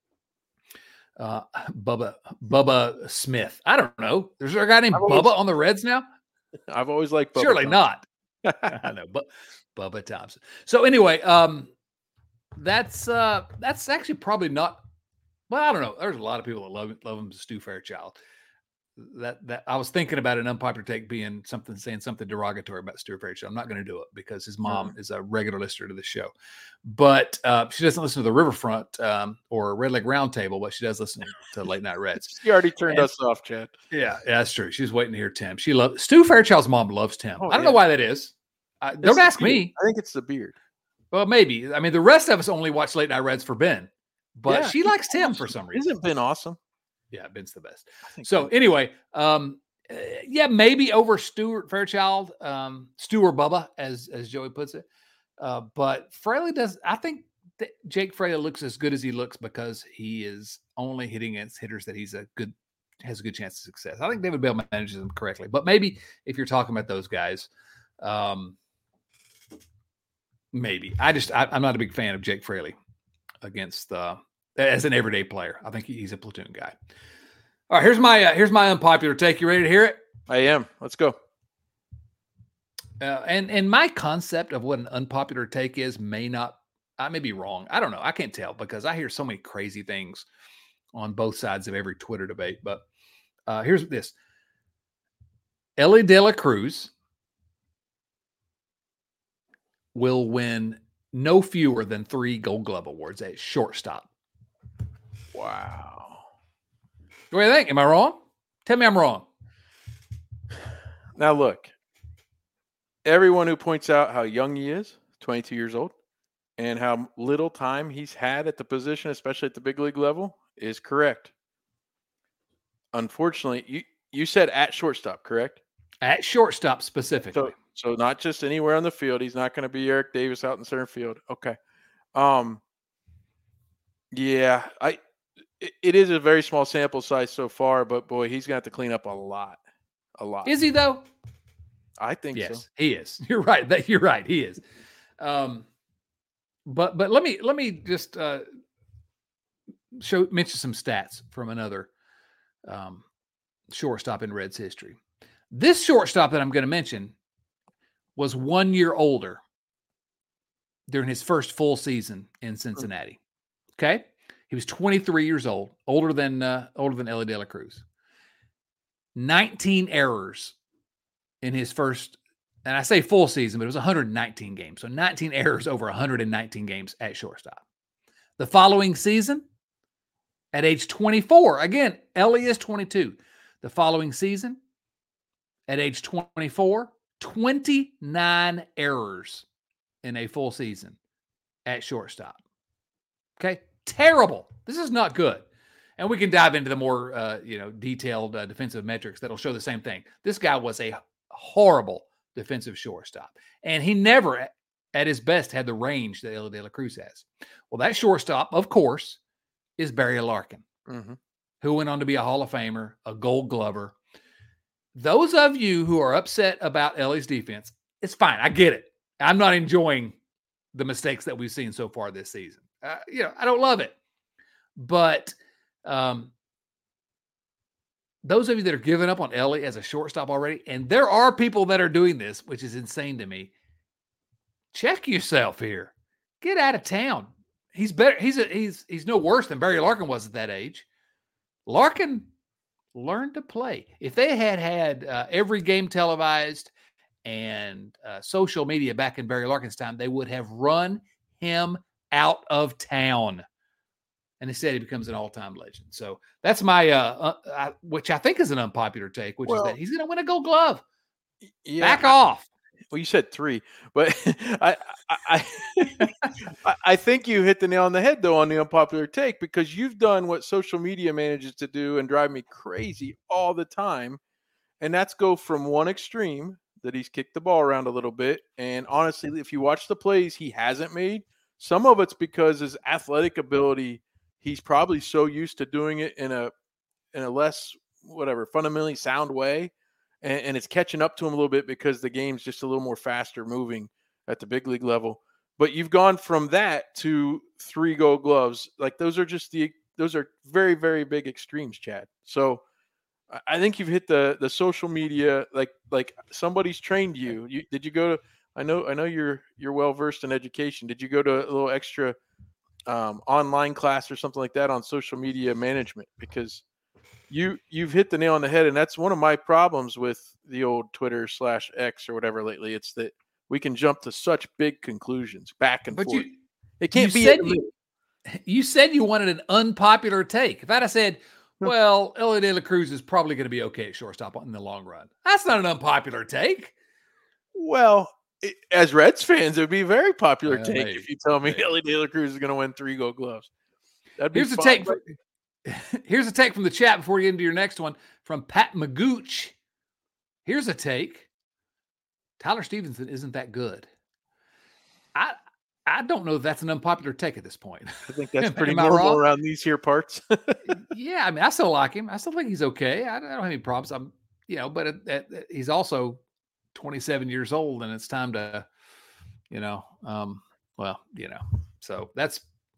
uh, Bubba Bubba Smith. I don't know. There's a guy named I've Bubba always- on the Reds now? I've always liked Bubba Surely Thompson. not. I know, but Bubba Thompson. So anyway, um, that's uh, that's actually probably not. Well, I don't know. There's a lot of people that love love him, Stu Fairchild. That that I was thinking about an unpopular take being something saying something derogatory about Stu Fairchild. I'm not going to do it because his mom is a regular listener to the show, but uh, she doesn't listen to the Riverfront um, or Red Leg Roundtable, but she does listen to Late Night Reds. He already turned And- us off, Chad. Yeah, yeah, that's true. She's waiting to hear Tim. She loves Stu Fairchild's mom loves Tim. Oh, I don't yeah. know why that is. I, It's don't the ask beard. me. I think it's the beard. Well, maybe. I mean, the rest of us only watch Late Night Reds for Ben, but Yeah, she he's likes Tim awesome. for some reason. Isn't Ben awesome? Yeah, Ben's the best. I think So anyway, um, uh, yeah, maybe over Stuart Fairchild, um, Stu or Bubba, as as Joey puts it. Uh, but Fraley does. I think that Jake Fraley looks as good as he looks because he is only hitting against hitters that he's a good has a good chance of success. I think David Bell manages them correctly. But maybe if you're talking about those guys, um, maybe I just I, I'm not a big fan of Jake Fraley against uh, as an everyday player. I think he's a platoon guy. All right, here's my uh, here's my unpopular take. You ready to hear it? I am. Let's go. Uh, and and my concept of what an unpopular take is may not. I may be wrong. I don't know. I can't tell because I hear so many crazy things on both sides of every Twitter debate. But uh, here's this: Ellie De La Cruz will win no fewer than three Gold Glove awards at shortstop. Wow. What do you think? Am I wrong? Tell me I'm wrong. Now look, everyone who points out how young he is, twenty-two years old, and how little time he's had at the position, especially at the big league level, is correct. Unfortunately, you, you said at shortstop, correct? At shortstop specifically. So, so not just anywhere on the field. He's not going to be Eric Davis out in center field. Okay. Um. Yeah, I. It, it is a very small sample size so far, but boy, he's going to have to clean up a lot, a lot. Is he though? I think Yes, so. he is. You're right. That you're right. He is. Um, but but let me let me just uh, show mention some stats from another um, shortstop in Reds history. This shortstop that I'm going to mention was one year older during his first full season in Cincinnati. Okay, he was twenty-three years old, older than uh, older than Ellie De La Cruz. nineteen errors in his first, and I say full season, but it was one hundred nineteen games. So nineteen errors over one hundred nineteen games at shortstop. The following season, at age twenty-four, again, Ellie is twenty-two. The following season, at age twenty-four, twenty-nine errors in a full season at shortstop. Okay, terrible. This is not good. And we can dive into the more, uh, you know, detailed uh, defensive metrics that'll show the same thing. This guy was a horrible defensive shortstop, and he never, at his best, had the range that Ellie De La Cruz has. Well, that shortstop, of course, is Barry Larkin, Mm-hmm. who went on to be a Hall of Famer, a Gold Glover. Those of you who are upset about Ellie's defense, it's fine. I get it. I'm not enjoying the mistakes that we've seen so far this season. Uh, you know, I don't love it, but um, those of you that are giving up on Ellie as a shortstop already, and there are people that are doing this, which is insane to me. Check yourself here. Get out of town. He's better. He's a, he's he's no worse than Barry Larkin was at that age. Larkin learn to play. If they had had uh, every game televised and uh, social media back in Barry Larkin's time, they would have run him out of town. And instead, he becomes an all-time legend. So that's my, uh, uh, uh, which I think is an unpopular take, which well, is that he's going to win a Gold Glove. Yeah, Back off. Well, you said three, but I, I, I, I think you hit the nail on the head though on the unpopular take, because you've done what social media manages to do and drive me crazy all the time, and that's go from one extreme that he's kicked the ball around a little bit, and honestly, if you watch the plays he hasn't made, some of it's because his athletic ability. He's probably so used to doing it in a in a less whatever fundamentally sound way, and, and it's catching up to him a little bit because the game's just a little more faster moving at the big league level. But you've gone from that to three Gold Gloves. Like those are just the those are very very big extremes, Chad. So I think you've hit the the social media like like somebody's trained you. You did you go to? I know I know you're you're well versed in education. Did you go to a little extra? Um, online class or something like that on social media management, because you you've hit the nail on the head, and that's one of my problems with the old Twitter slash X or whatever lately. It's that we can jump to such big conclusions back and but forth. You, it can't you be. Said you, you said you wanted an unpopular take. If I'd have said, "Well, Elly De La Cruz is probably going to be okay at shortstop in the long run," that's not an unpopular take. Well. As Reds fans, it would be a very popular uh, take maybe, if you tell me maybe. Elly De La Cruz is going to win three Gold Gloves. That'd be here's a fun, take. But... For, here's a take from the chat before you get into your next one from Pat Magooch. Here's a take. Tyler Stevenson isn't that good. I I don't know if that's an unpopular take at this point. I think that's pretty normal around these here parts. Yeah, I mean, I still like him. I still think he's okay. I don't have any problems. I'm, you know, but it, it, he's also twenty-seven years old, and it's time to, you know, um, well, you know, so that's,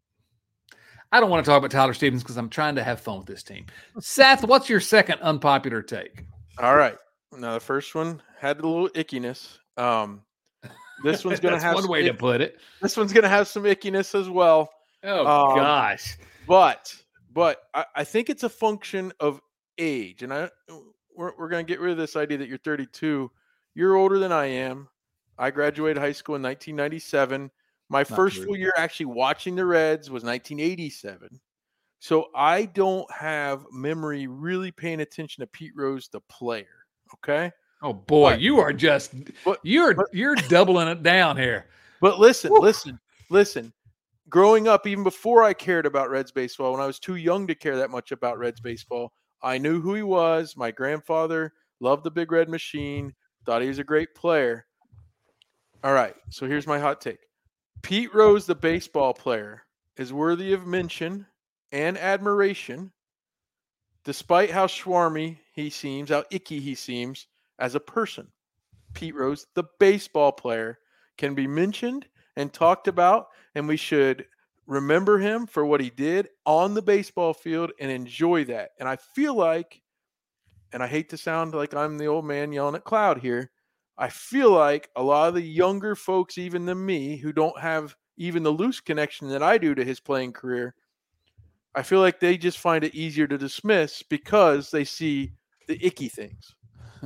I don't want to talk about Tyler Stevens because I'm trying to have fun with this team. Seth, what's your second unpopular take? All right. Now, the first one had a little ickiness. Um, this one's going to have one some, way to put it. This one's going to have some ickiness as well. Oh, um, gosh. But, but I, I think it's a function of age. And I, we're, we're going to get rid of this idea that you're thirty-two. You're older than I am. I graduated high school in nineteen ninety-seven. My Not first true. full year actually watching the Reds was nineteen eighty-seven. So I don't have memory really paying attention to Pete Rose, the player. Okay. Oh boy, but, you are just but, you're but, you're doubling it down here. But listen, Woo. listen, listen. Growing up, even before I cared about Reds baseball, when I was too young to care that much about Reds baseball, I knew who he was. My grandfather loved the Big Red Machine. Thought he was a great player. All right, so here's my hot take. Pete Rose, the baseball player, is worthy of mention and admiration, despite how schwarmy he seems, how icky he seems as a person. Pete Rose, the baseball player, can be mentioned and talked about, and we should remember him for what he did on the baseball field and enjoy that. And I feel like, and I hate to sound like I'm the old man yelling at cloud here, I feel like a lot of the younger folks, even than me, who don't have even the loose connection that I do to his playing career, I feel like they just find it easier to dismiss because they see the icky things.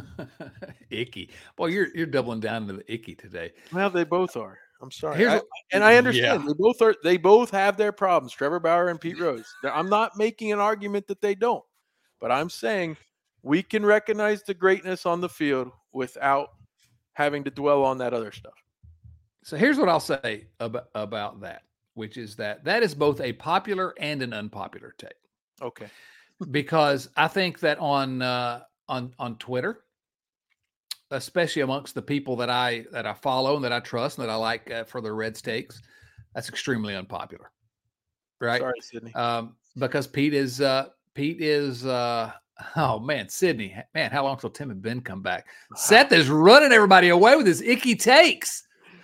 Icky. Well, you're you're doubling down into the icky today. Well, they both are. I'm sorry. Here's I, what, and I understand yeah. they both are. They both have their problems. Trevor Bauer and Pete Rose. I'm not making an argument that they don't, but I'm saying we can recognize the greatness on the field without having to dwell on that other stuff. So here's what I'll say about, about that, which is that that is both a popular and an unpopular take. Okay. Because I think that on uh, on on Twitter, especially amongst the people that I that I follow and that I trust and that I like uh, for their Reds takes, that's extremely unpopular. Right? Sorry, Sydney. Um, because Pete is uh, Pete is uh, oh man, Sydney, man, how long till Tim and Ben come back? Seth is running everybody away with his icky takes.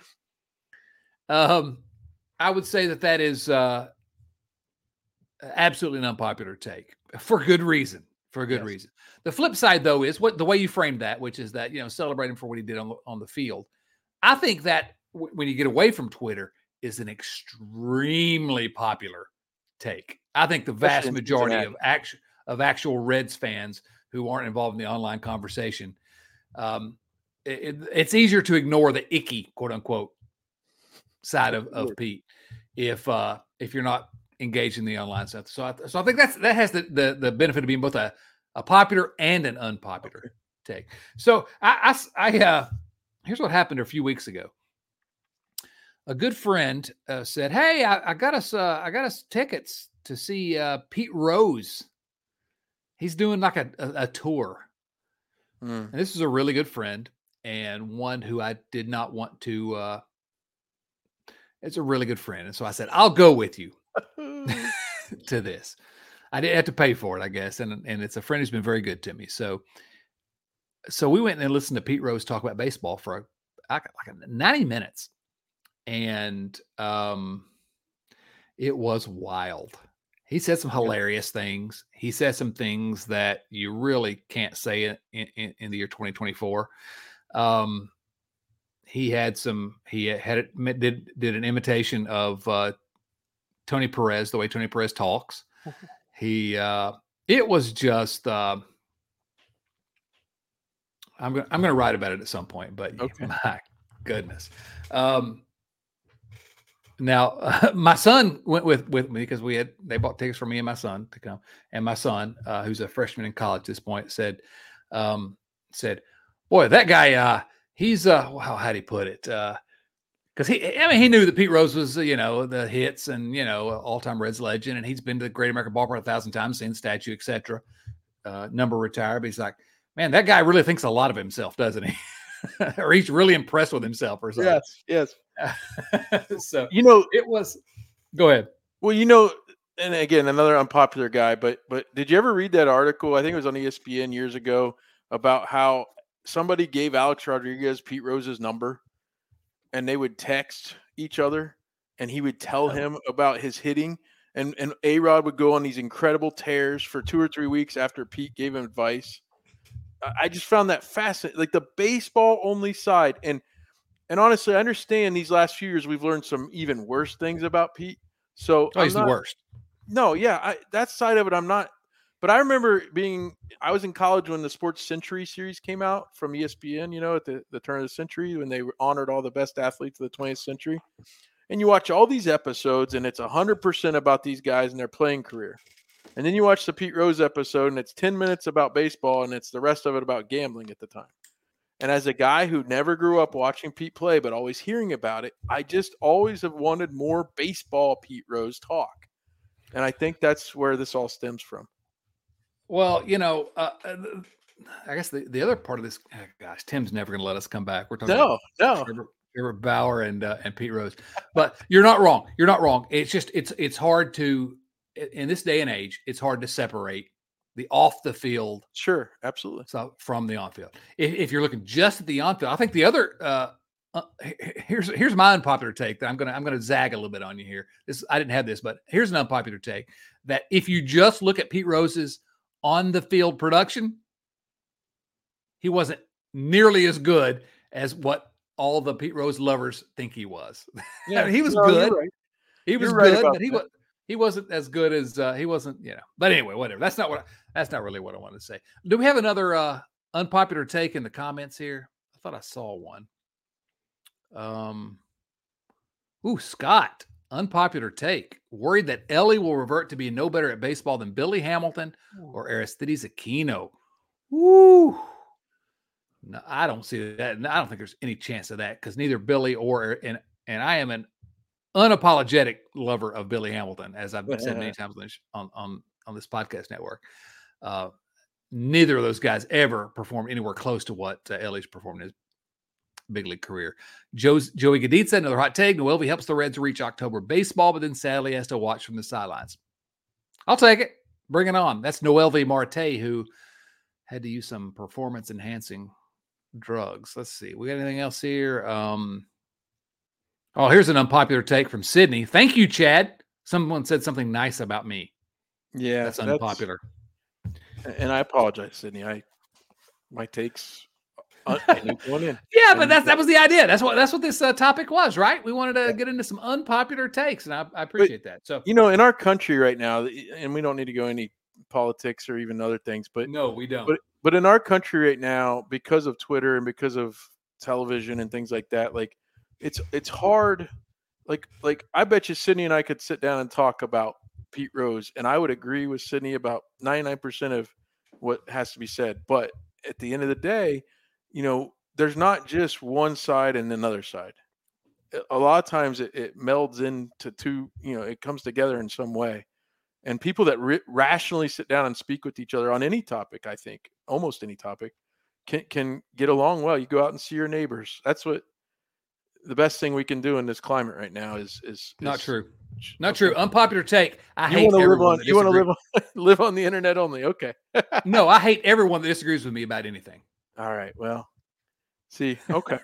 Um, I would say that that is uh, absolutely an unpopular take for good reason. For a good yes. reason. The flip side, though, is what the way you framed that, which is that, you know, celebrate him for what he did on the, on the field. I think that w- when you get away from Twitter is an extremely popular take. I think the vast majority of actual of actual Reds fans who aren't involved in the online conversation. Um, it, it, it's easier to ignore the icky, quote unquote, side of, of Pete if uh, if you're not engaged in the online stuff. So, I, so I think that's that has the, the the benefit of being both a, a popular and an unpopular take. So I I, I uh, here's what happened a few weeks ago. A good friend uh, said, "Hey, I, I got us uh, I got us tickets to see uh, Pete Rose. He's doing like a, a, a tour." Mm. And this is a really good friend and one who I did not want to. Uh, it's a really good friend, and so I said, "I'll go with you to this." I didn't have to pay for it, I guess, and and it's a friend who's been very good to me. So, so we went and listened to Pete Rose talk about baseball for a, like, like ninety minutes. And um, it was wild. He said some hilarious things. He said some things that you really can't say in, in, in the year twenty twenty-four. Um, he had some, he had it, did, did an imitation of uh, Tony Perez, the way Tony Perez talks. He, uh, it was just, uh, I'm going I'm going to write about it at some point, but okay. My goodness. Um, Now, uh, my son went with, with me because we had, they bought tickets for me and my son to come. And my son, uh, who's a freshman in college at this point, said, um, said, boy, that guy, uh, he's, uh, how, how'd he put it? Uh, cause he, I mean, he knew that Pete Rose was, you know, the hits and, you know, all time Reds legend. And he's been to the Great American Ballpark a thousand times, seen the statue, et cetera. Uh, number retired. But he's like, man, that guy really thinks a lot of himself, doesn't he? Or he's really impressed with himself or something. Yes. Yes. So, you know, it was, go ahead. Well, you know, and again, another unpopular guy, but, but did you ever read that article? I think it was on E S P N years ago about how somebody gave Alex Rodriguez Pete Rose's number and they would text each other and he would tell him about his hitting. And, and A-Rod would go on these incredible tears for two or three weeks after Pete gave him advice. I just found that fascinating, like the baseball only side. And, and honestly, I understand these last few years, we've learned some even worse things about Pete. So oh, he's not, the worst. No. Yeah. I, that side of it, I'm not, but I remember being, I was in college when the Sports Century series came out from E S P N, you know, at the, the turn of the century, when they honored all the best athletes of the twentieth century. And you watch all these episodes and it's a hundred percent about these guys and their playing career. And then you watch the Pete Rose episode and it's ten minutes about baseball and it's the rest of it about gambling at the time. And as a guy who never grew up watching Pete play, but always hearing about it, I just always have wanted more baseball Pete Rose talk. And I think that's where this all stems from. Well, you know, uh, I guess the, the other part of this, oh gosh, Tim's never going to let us come back. We're talking no, about no. Trevor, Trevor Bauer and uh, and Pete Rose. But you're not wrong. You're not wrong. It's just, it's it's hard to, in this day and age, it's hard to separate the off the field. Sure. Absolutely. So from the on field. If, if you're looking just at the on field, I think the other, uh, uh, here's, here's my unpopular take that I'm going to, I'm going to zag a little bit on you here. This, I didn't have this, but here's an unpopular take that if you just look at Pete Rose's on the field production, he wasn't nearly as good as what all the Pete Rose lovers think he was. Yeah, I mean, he was no, good. Right. He was you're good, right but he was, He wasn't as good as uh, he wasn't, you know. But anyway, whatever. That's not what. I, that's not really what I wanted to say. Do we have another uh, unpopular take in the comments here? I thought I saw one. Um. Ooh, Scott, unpopular take. Worried that Ellie will revert to be no better at baseball than Billy Hamilton or Aristides Aquino. Woo. No, I don't see that. I don't think there's any chance of that because neither Billy or and and I am an unapologetic lover of Billy Hamilton, as I've said many times on this, on, on, on this podcast network. Uh, neither of those guys ever performed anywhere close to what uh, Ellie's performed in his big league career. Joe's, Joey Gaditza, another hot take. Noelvi helps the Reds reach October baseball, but then sadly has to watch from the sidelines. I'll take it. Bring it on. That's Noelvi Marte, who had to use some performance-enhancing drugs. Let's see. We got anything else here? Um, Oh, here's an unpopular take from Sydney. Thank you, Chad. Someone said something nice about me. Yeah, that's unpopular. That's, and I apologize, Sydney. I my takes. Uh, going in. Yeah, but that's that was the idea. That's what that's what this uh, topic was, right? We wanted to get into some unpopular takes, and I, I appreciate but, that. So you know, in our country right now, and we don't need to go any politics or even other things. But no, we don't. But but in our country right now, because of Twitter and because of television and things like that, like it's it's hard. Like like I bet you Sydney and I could sit down and talk about Pete Rose, and I would agree with Sydney about ninety-nine percent of what has to be said. But at the end of the day, you know, there's not just one side and another side. A lot of times it, it melds into two, you know, it comes together in some way. And people that re- rationally sit down and speak with each other on any topic, I think, almost any topic, can can get along well. You go out and see your neighbors. That's what the best thing we can do in this climate right now is is, is not true. Not true. Unpopular take. I you hate wanna everyone. Live on, you want to live on live on the internet only. Okay. No, I hate everyone that disagrees with me about anything. All right. Well, see. Okay.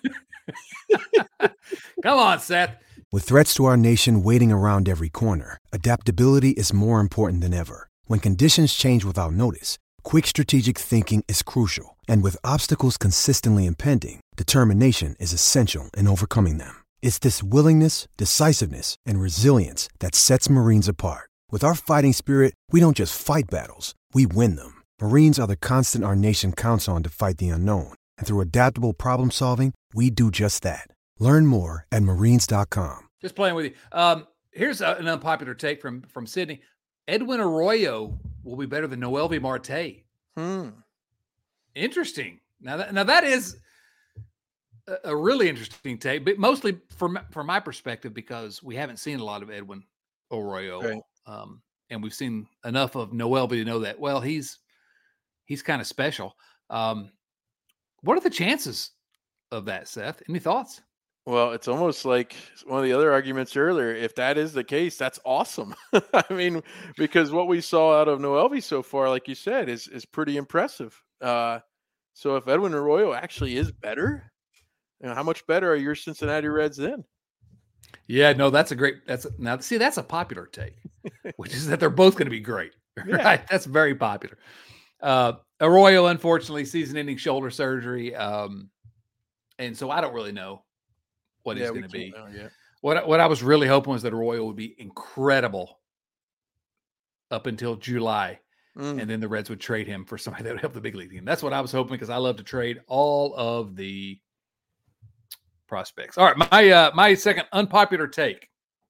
Come on, Seth. With threats to our nation waiting around every corner, adaptability is more important than ever. When conditions change without notice, quick strategic thinking is crucial. And with obstacles consistently impending, determination is essential in overcoming them. It's this willingness, decisiveness, and resilience that sets Marines apart. With our fighting spirit, we don't just fight battles, we win them. Marines are the constant our nation counts on to fight the unknown. And through adaptable problem solving, we do just that. Learn more at marines dot com. Just playing with you. Um, here's a, an unpopular take from, from Sydney. Edwin Arroyo will be better than Noelvi Marte. Hmm. Interesting. Now that, now that is a, a really interesting take, but mostly from, from my perspective, because we haven't seen a lot of Edwin Arroyo. Right. Um, and we've seen enough of Noelvi to know that, well, he's, he's kind of special. Um, what are the chances of that, Seth? Any thoughts? Well, it's almost like one of the other arguments earlier. If that is the case, that's awesome. I mean, because what we saw out of Noelvi so far, like you said, is is pretty impressive. Uh, so if Edwin Arroyo actually is better, you know, how much better are your Cincinnati Reds then? Yeah, no, that's a great. That's now see, that's a popular take, which is that they're both going to be great. Yeah. Right? That's very popular. Uh, Arroyo, unfortunately, season-ending shoulder surgery, um, and so I don't really know what Yeah, he's we going to be. can't know yet. What what I was really hoping was that Arroyo would be incredible up until July, Mm. and then the Reds would trade him for somebody that would help the big league team. That's what I was hoping, because I love to trade all of the prospects. All right, my uh, my second unpopular take.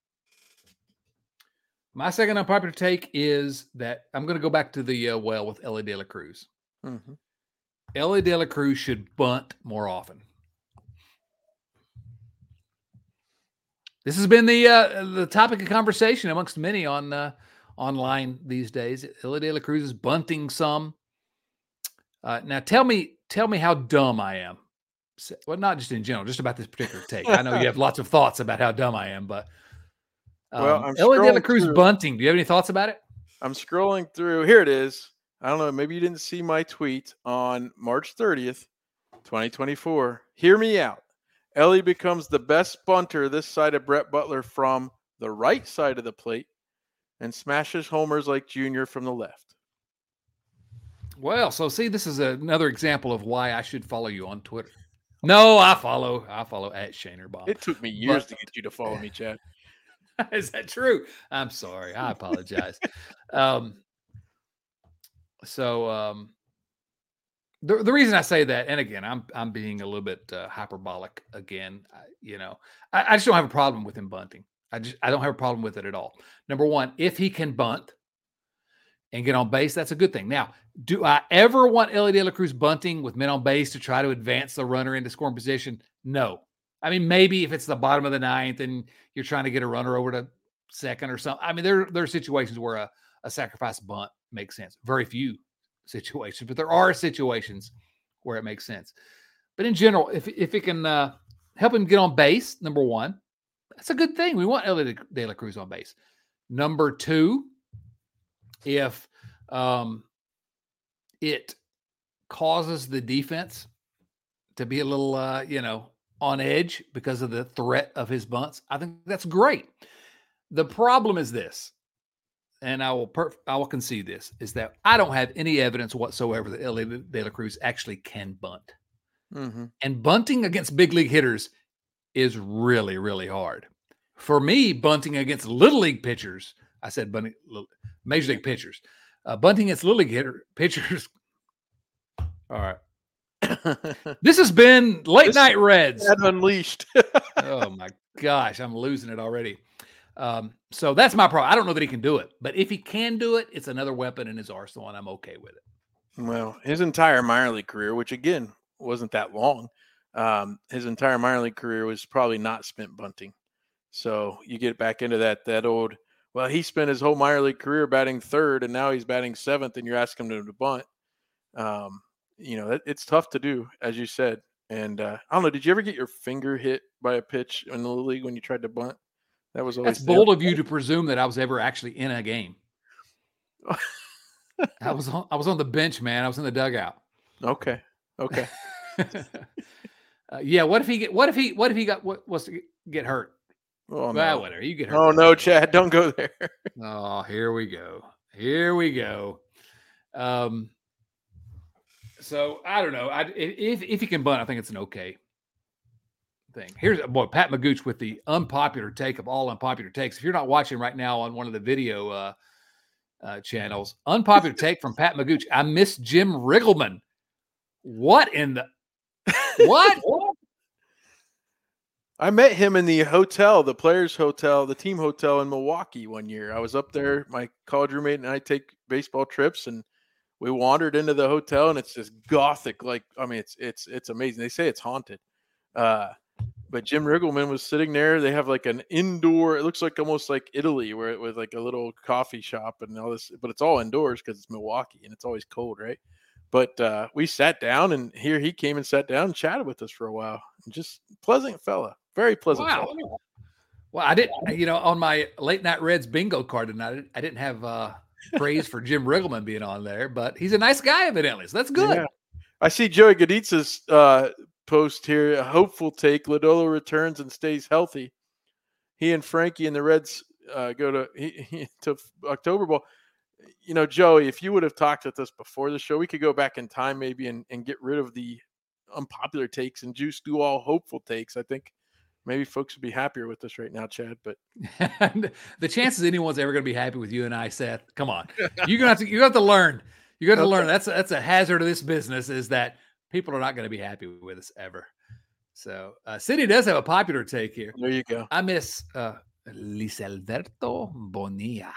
My second unpopular take is that I'm going to go back to the uh, well with Elly De La Cruz. Mm-hmm. Elly De La Cruz should bunt more often. This has been the uh, the topic of conversation amongst many on uh, online these days. Elly De La Cruz is bunting some. Uh, now, tell me, tell me how dumb I am. Well, not just in general, just about this particular take. I know you have lots of thoughts about how dumb I am, but um, Well, I'm Elly De La scrolling Cruz through- bunting. Do you have any thoughts about it? I'm scrolling through. Here it is. I don't know. Maybe you didn't see my tweet on March thirtieth, twenty twenty-four. Hear me out. Elly becomes the best bunter this side of Brett Butler from the right side of the plate and smashes homers like Junior from the left. Well, so see, this is another example of why I should follow you on Twitter. No, I follow. I follow at Shaner Bomb. It took me years But- to get you to follow me, Chad. Is that true? I'm sorry. I apologize. um, so um, the the reason I say that, and again, I'm I'm being a little bit uh, hyperbolic again. I, you know, I, I just don't have a problem with him bunting. I just I don't have a problem with it at all. Number one, if he can bunt and get on base, that's a good thing. Now, do I ever want Elly De La Cruz bunting with men on base to try to advance the runner into scoring position? No. I mean, maybe if it's the bottom of the ninth and you're trying to get a runner over to second or something. I mean, there, there are situations where a, a sacrifice bunt makes sense. Very few situations, but there are situations where it makes sense. But in general, if if it can uh, help him get on base, number one, that's a good thing. We want Elly De La Cruz on base. Number two, if um, it causes the defense to be a little, uh, you know, on edge because of the threat of his bunts, I think that's great. The problem is this, and I will per- I will concede this, is that I don't have any evidence whatsoever that Elly De La Cruz actually can bunt. Mm-hmm. And bunting against big league hitters is really, really hard. For me, bunting against little league pitchers, I said bunting, major league pitchers, Uh, bunting against Little League hitter, pitchers. All right. This has been Late This Night Reds. Unleashed. Oh, my gosh. I'm losing it already. Um, so that's my problem. I don't know that he can do it. But if he can do it, it's another weapon in his arsenal, and I'm okay with it. Well, his entire minor league career, which, again, wasn't that long, um, his entire minor league career was probably not spent bunting. So you get back into that that old, well, he spent his whole minor league career batting third, and now he's batting seventh, and you're asking him to bunt. Um, you know, it, it's tough to do, as you said. And uh, I don't know, did you ever get your finger hit by a pitch in the league when you tried to bunt? That was always That's bold of you to presume that I was ever actually in a game. I was on, I was on the bench, man. I was in the dugout. Okay. Okay. uh, yeah. What if he get? What if he? What if he got? What was to get hurt? Oh, well, no. whatever. You get hurt. Oh no, Chad, don't go there. Oh, here we go. Here we go. Um. So I don't know. I if if he can bunt, I think it's an okay thing. Here's boy Pat Magooch with the unpopular take of all unpopular takes. If you're not watching right now on one of the video uh, uh, channels, unpopular take from Pat Magooch. I miss Jim Riggleman. What in the what? I met him in the hotel, the Players Hotel, the team hotel in Milwaukee one year. I was up there. My college roommate and I take baseball trips, and we wandered into the hotel, and it's just gothic. Like, I mean, it's it's it's amazing. They say it's haunted. Uh, but Jim Riggleman was sitting there. They have like an indoor. It looks like almost like Italy, where it with like a little coffee shop and all this. But it's all indoors because it's Milwaukee and it's always cold, right? But uh, we sat down, and here he came and sat down and chatted with us for a while. Just pleasant fella. Very pleasant. Wow. Fella. Well, I didn't, you know, on my Late Night Reds bingo card tonight, I didn't have uh, praise for Jim Riggleman being on there, but he's a nice guy, evidently. So that's good. Yeah. I see Joey Gaditza's uh, post here. A hopeful take. Lodolo returns and stays healthy. He and Frankie and the Reds uh, go to he, he, to October Bowl. You know, Joey, if you would have talked with us before the show, we could go back in time maybe and, and get rid of the unpopular takes and just do all hopeful takes. I think maybe folks would be happier with us right now, Chad. But the chances anyone's ever going to be happy with you and I, Seth, come on, you're gonna have to you have to learn. You got to okay. learn. That's a, that's a hazard of this business, is that people are not going to be happy with us ever. So, uh, City does have a popular take here. There you go. I miss uh, Luis Alberto Bonilla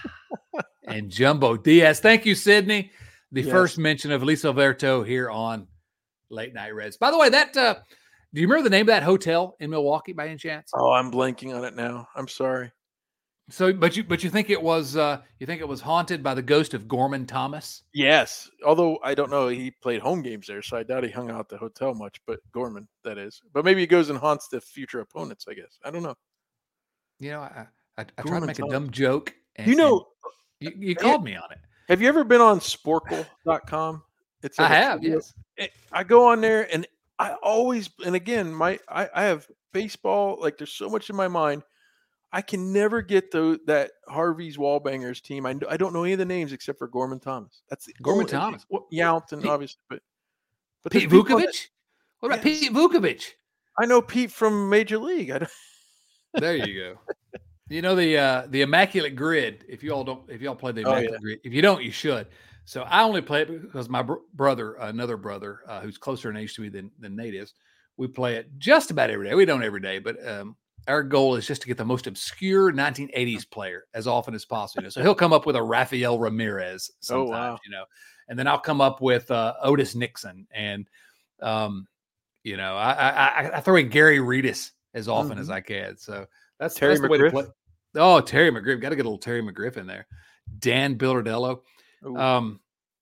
and Jumbo Diaz. Thank you, Sydney. The yes. first mention of Luis Alberto here on Late Night Reds. By the way, that uh, do you remember the name of that hotel in Milwaukee by any chance? Oh, I'm blanking on it now. I'm sorry. So, but you but you think it was uh, you think it was haunted by the ghost of Gorman Thomas? Yes. Although I don't know, he played home games there, so I doubt he hung out at the hotel much. But Gorman, that is. But maybe he goes and haunts the future opponents. I guess I don't know. You know, I I, I tried to make Thomas. a dumb joke. And, you know, you, you called me on it. Have you ever been on Sporkle dot com? It's I have. Video. Yes. I go on there, and I always and again, my I, I have baseball. Like, there's so much in my mind. I can never get the that Harvey's Wallbangers team. I, I don't know any of the names except for Gorman Thomas. That's the Gorman Thomas. Well, Yount, obviously, but but Pete Vukovich. What about yes. Pete Vukovich? I know Pete from Major League. I don't... There you go. You know the uh, the Immaculate Grid. If you all don't, if you all play the Immaculate oh, yeah. Grid, if you don't, you should. So I only play it because my br- brother, another brother uh, who's closer in age to me than than Nate is, we play it just about every day. We don't every day, but. Um, Our goal is just to get the most obscure nineteen eighties player as often as possible. So he'll come up with a Rafael Ramirez sometimes, oh, wow. you know, and then I'll come up with uh, Otis Nixon. And, um, you know, I, I, I throw in Gary Redus as often mm-hmm. as I can. So that's, Terry that's the McGriff. way to play. Oh, Terry McGriff. Got to get a little Terry McGriff in there. Dan Billardello. Ooh. Um,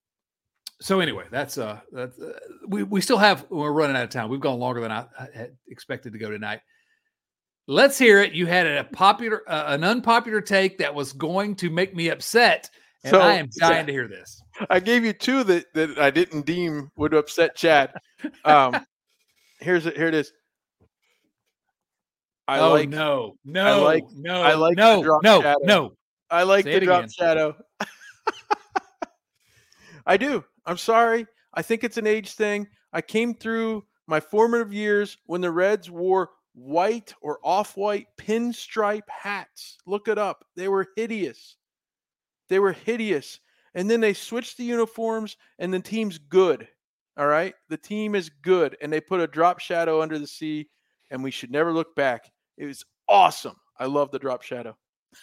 So anyway, that's uh, that's uh, we we still have. We're running out of time. We've gone longer than I had expected to go tonight. Let's hear it. You had a popular, uh, an unpopular take that was going to make me upset, and so, I am dying yeah. to hear this. I gave you two that, that I didn't deem would upset Chad. Um, here's it. Here it is. I oh like, no, no, I like, no, I like no, the drop no, shadow. no. I like Say the drop again. shadow. I do. I'm sorry. I think it's an age thing. I came through my formative years when the Reds wore white or off-white pinstripe hats. Look it up. They were hideous. They were hideous. And then they switch the uniforms, and the team's good. All right? The team is good, and they put a drop shadow under the C, and we should never look back. It was awesome. I love the drop shadow.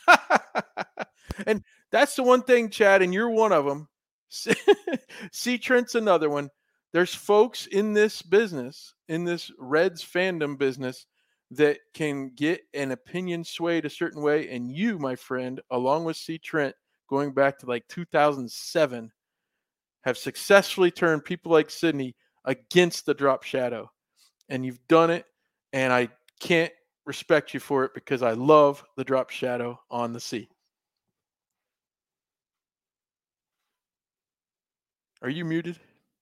And that's the one thing, Chad, and you're one of them. Sea Trent's another one. There's folks in this business, in this Reds fandom business, that can get an opinion swayed a certain way. And you, my friend, along with Sea Trent, going back to like two thousand seven, have successfully turned people like Sydney against the drop shadow. And you've done it. And I can't respect you for it because I love the drop shadow on the sea. Are you muted?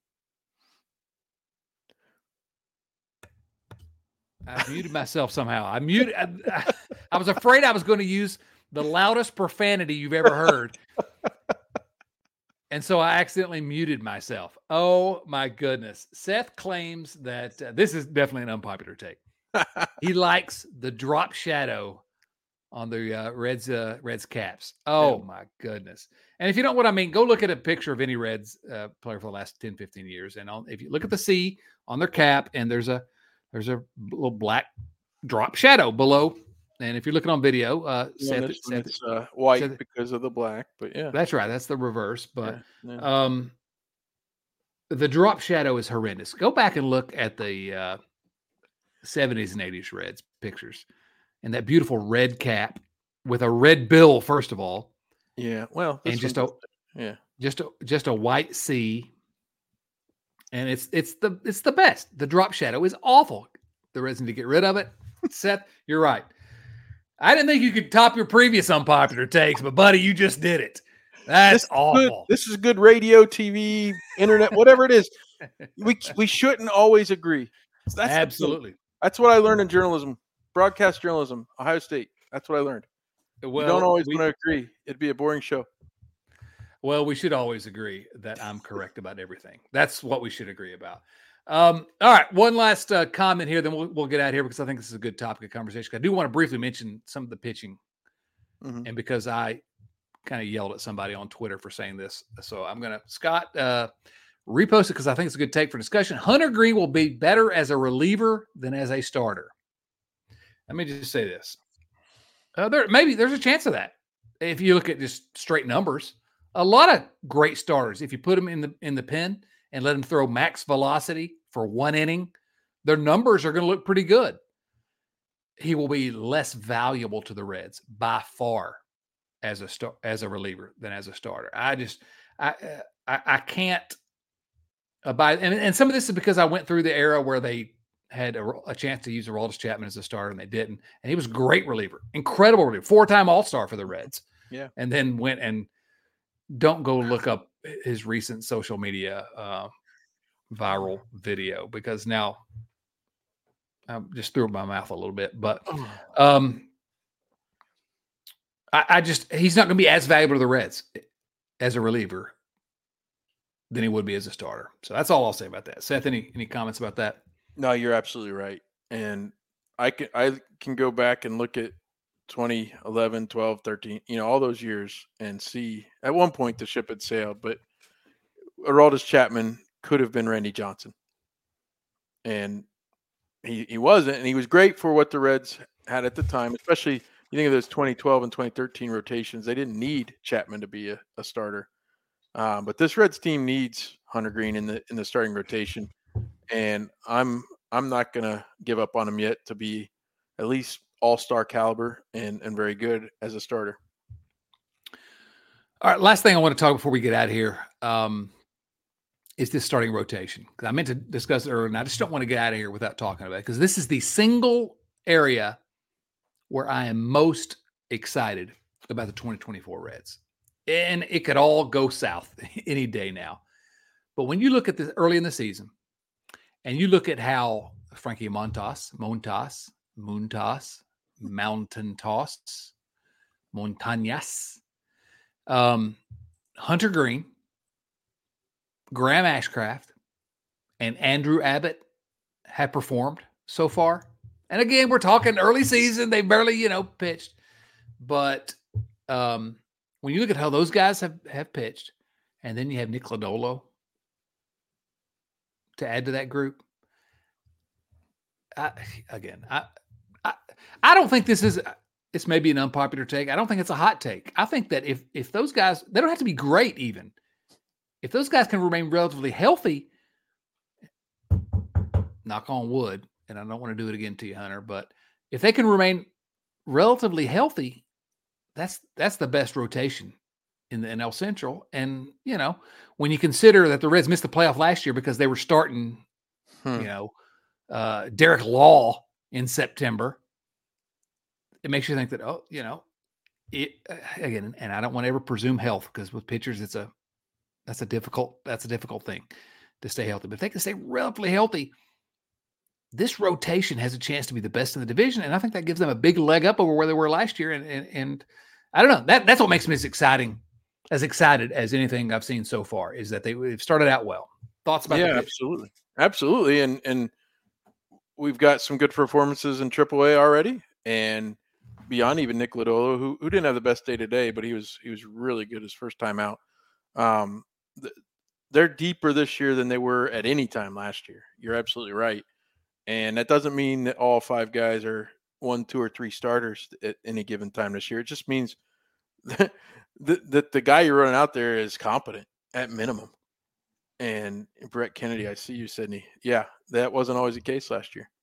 I muted myself somehow. I muted. I, I was afraid I was going to use the loudest profanity you've ever heard. And so I accidentally muted myself. Oh, my goodness. Seth claims that uh, this is definitely an unpopular take. He likes the drop shadow on the uh, Reds uh, Reds caps. Oh, yeah. My goodness. And if you don't know what I mean, go look at a picture of any Reds uh, player for the last ten, fifteen years. And on, if you look at the C on their cap, and there's a there's a little black drop shadow below. And if you're looking on video, uh, yeah, Seth, Seth, it's uh, white Seth, because of the black. But yeah, that's right. That's the reverse. But yeah, yeah. um, the drop shadow is horrendous. Go back and look at the uh, seventies and eighties Reds pictures, and that beautiful red cap with a red bill, first of all. Yeah, well, and just a yeah, just a, just a white C, and it's it's the it's the best. The drop shadow is awful. The Reds need to get rid of it. Seth, you're right. I didn't think you could top your previous unpopular takes, but buddy, you just did it. That's this awful. Good, this is good radio, T V, internet, whatever it is. We we shouldn't always agree. That's Absolutely. That's what I learned in journalism, broadcast journalism, Ohio State. That's what I learned. Well, you don't always we, want to agree. It'd be a boring show. Well, we should always agree that I'm correct about everything. That's what we should agree about. Um, all right. One last uh, comment here, then we'll, we'll get out of here because I think this is a good topic of conversation. I do want to briefly mention some of the pitching. Mm-hmm. And because I kind of yelled at somebody on Twitter for saying this. So I'm going to, Scott, uh, repost it because I think it's a good take for discussion. Hunter Greene will be better as a reliever than as a starter. Let me just say this. Uh, there maybe there's a chance of that. If you look at just straight numbers, a lot of great starters, if you put them in the in the pen and let them throw max velocity for one inning, their numbers are going to look pretty good. He will be less valuable to the Reds by far as a star, as a reliever than as a starter. I just I I, I can't abide, and, and some of this is because I went through the era where they had a, a chance to use Aroldis Chapman as a starter, and they didn't. And he was a great reliever, incredible reliever, four-time All-Star for the Reds. Yeah, and then went and don't go look up his recent social media uh, viral video because now I just threw up my mouth a little bit. But um, I, I just he's not going to be as valuable to the Reds as a reliever than he would be as a starter. So that's all I'll say about that. Seth, any any comments about that? No, you're absolutely right. And I can I can go back and look at twenty eleven, twelve, thirteen, you know, all those years and see at one point the ship had sailed, but Aroldis Chapman could have been Randy Johnson. And he, he wasn't, and he was great for what the Reds had at the time, especially you think of those twenty twelve and twenty thirteen rotations. They didn't need Chapman to be a, a starter. Um, but this Reds team needs Hunter Greene in the in the starting rotation. And I'm I'm not gonna give up on him yet to be at least all-star caliber and, and very good as a starter. All right, last thing I want to talk before we get out of here um, is this starting rotation. I meant to discuss it earlier, and I just don't want to get out of here without talking about it because this is the single area where I am most excited about the twenty twenty-four Reds. And it could all go south any day now. But when you look at this early in the season, and you look at how Frankie Montas, Montas, Montas, Mountain Toss, Montañas, um, Hunter Greene, Graham Ashcraft, and Andrew Abbott have performed so far. And again, we're talking early season. They barely, you know, pitched. But um, when you look at how those guys have, have pitched, and then you have Nick Lodolo to add to that group. I, again, I, I I don't think this is it's maybe an unpopular take. I don't think it's a hot take. I think that if if those guys, they don't have to be great even. If those guys can remain relatively healthy, knock on wood, and I don't want to do it again to you, Hunter, but if they can remain relatively healthy, that's that's the best rotation in the N L Central. And, you know, when you consider that the Reds missed the playoff last year because they were starting, hmm. you know, uh, Derek Law in September, it makes you think that, oh, you know, it again, and I don't want to ever presume health because with pitchers, it's a, that's a difficult, that's a difficult thing to stay healthy. But if they can stay relatively healthy, this rotation has a chance to be the best in the division. And I think that gives them a big leg up over where they were last year. And, and, and I don't know, that that's what makes me as exciting, as excited as anything I've seen so far is that they, they've started out well. Thoughts about that? Yeah, absolutely. Absolutely. And, and we've got some good performances in triple A already. And beyond even Nick Lodolo, who, who didn't have the best day today, but he was, he was really good his first time out. Um, the, they're deeper this year than they were at any time last year. You're absolutely right. And that doesn't mean that all five guys are one, two, or three starters at any given time this year. It just means that the, the, the guy you're running out there is competent at minimum. And Brett Kennedy, I see you, Sydney. Yeah, that wasn't always the case last year.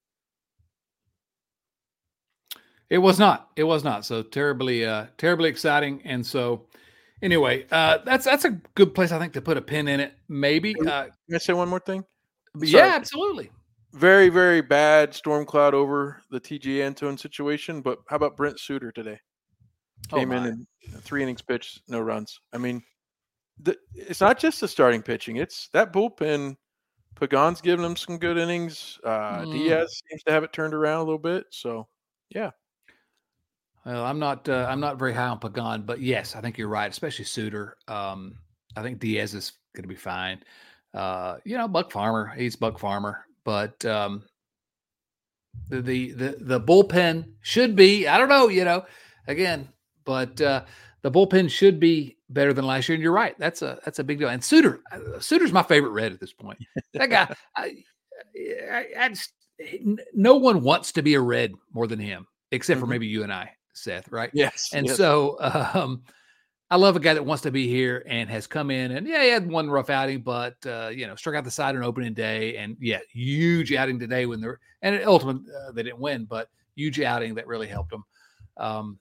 It was not. It was not. So terribly, uh, terribly exciting. And so anyway, uh, that's that's a good place, I think, to put a pin in it. Maybe. Uh, Can I say one more thing? Yeah, absolutely. Very, very bad storm cloud over the T J Antone situation. But how about Brent Suter today? Came oh in and three innings pitched, no runs. I mean, the, it's not just the starting pitching. It's that bullpen. Pagan's giving them some good innings. Uh, mm. Diaz seems to have it turned around a little bit. So, yeah. Well, I'm not uh, I'm not very high on Pagan, but yes, I think you're right, especially Suter. Um, I think Diaz is going to be fine. Uh, you know, Buck Farmer, he's Buck Farmer, but um, the, the the the bullpen should be. I don't know, you know, again, but uh, the bullpen should be better than last year. And you're right, that's a that's a big deal. And Suter, uh, Suter's my favorite Red at this point. That guy, I, I, I just, no one wants to be a Red more than him, except mm-hmm. for maybe you and I, Seth, right? Yes. And yes. so um, I love a guy that wants to be here and has come in and yeah, he had one rough outing, but uh, you know, struck out the side on opening day and yeah, huge outing today when they're, and ultimately uh, they didn't win, but huge outing that really helped them. Um,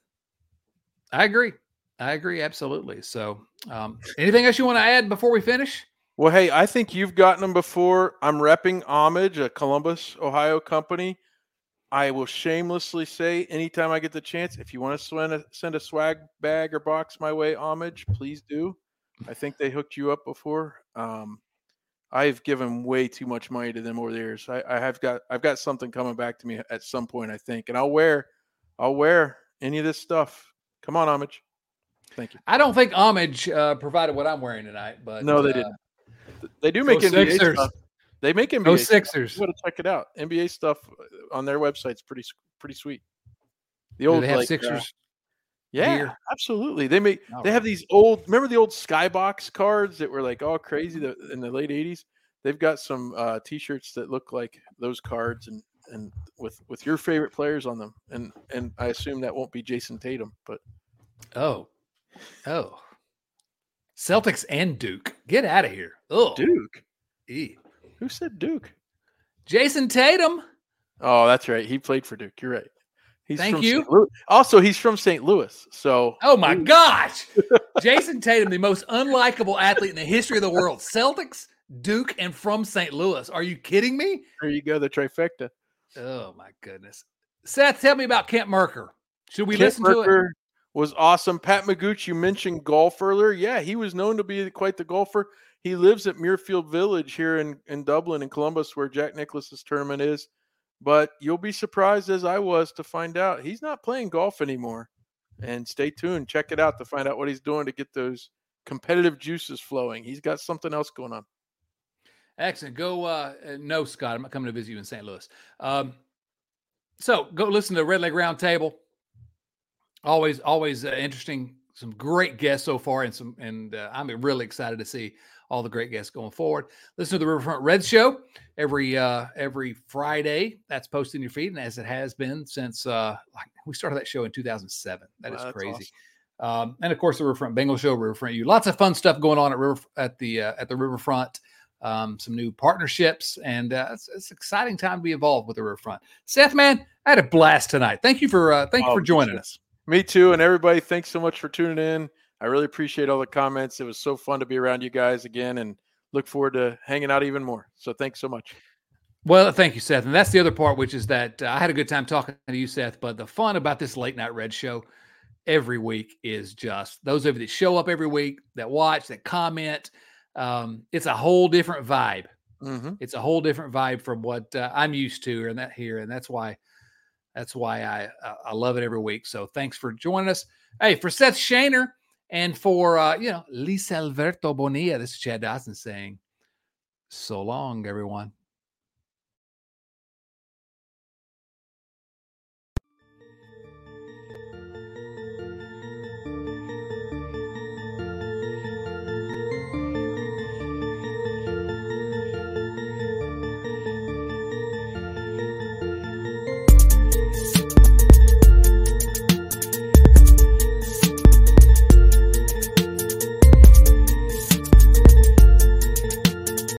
I agree. I agree. Absolutely. So um, anything else you want to add before we finish? Well, hey, I think you've gotten them before. I'm repping Homage, a Columbus, Ohio company. I will shamelessly say anytime I get the chance, if you want to send a, send a swag bag or box my way, Homage, please do. I think they hooked you up before. Um, I've given way too much money to them over the years. I, I have got I've got something coming back to me at some point, I think, and I'll wear I'll wear any of this stuff. Come on, Homage. Thank you. I don't think Homage uh, provided what I'm wearing tonight, but no, they uh, didn't. They do make N B A Sixers. stuff. They make N B A. Go Sixers. You got to check it out. N B A stuff on their website's pretty pretty sweet. The old do they have like, Sixers. Uh, yeah, gear? Absolutely. They make. All they right. have these old. Remember the old Skybox cards that were like all crazy the, in the late eighties. They've got some uh, T-shirts that look like those cards and and with with your favorite players on them. And and I assume that won't be Jason Tatum, but oh, oh, Celtics and Duke. Get out of here. Oh, Duke. E. Who said Duke? Jason Tatum. Oh, that's right. He played for Duke. You're right. He's Thank from you. Saint Louis. Also, he's from Saint Louis. So, oh my Ooh. gosh, Jason Tatum, the most unlikable athlete in the history of the world. Celtics, Duke, and from Saint Louis. Are you kidding me? There you go, the trifecta. Oh my goodness. Seth, tell me about Kent Merker. Should we Kent listen Merker to it? Was awesome. Pat Magooch, you mentioned golf earlier. Yeah, he was known to be quite the golfer. He lives at Muirfield Village here in, in Dublin, in Columbus, where Jack Nicklaus's tournament is. But you'll be surprised, as I was, to find out he's not playing golf anymore. And stay tuned. Check it out to find out what he's doing to get those competitive juices flowing. He's got something else going on. Excellent. Go. Uh, no, Scott, I'm not coming to visit you in Saint Louis. Um, so go listen to Red Leg Round Table. Always, always uh, interesting some great guests so far, and some, and uh, I'm really excited to see all the great guests going forward. Listen to the Riverfront Reds show every uh, every Friday. That's posted in your feed, and as it has been since uh, like we started that show in two thousand seven. That wow, is crazy. Awesome. Um, and of course, the Riverfront Bengal show, Riverfront U. Lots of fun stuff going on at River at the uh, at the Riverfront. Um, some new partnerships, and uh, it's, it's an exciting time to be involved with the Riverfront. Seth, man, I had a blast tonight. Thank you for uh, thank oh, you for joining us. Me too, and everybody, thanks so much for tuning in. I really appreciate all the comments. It was so fun to be around you guys again, and look forward to hanging out even more. So thanks so much. Well, thank you, Seth. And that's the other part, which is that uh, I had a good time talking to you, Seth, but the fun about this Late Night Red show every week is just those of you that show up every week, that watch, that comment. Um, it's a whole different vibe. Mm-hmm. It's a whole different vibe from what uh, I'm used to and that here. And that's why, that's why I, uh, I love it every week. So thanks for joining us. Hey, for Seth Shaner and for, uh, you know, Luis Alberto Bonilla, this is Chad Dawson saying, so long, everyone.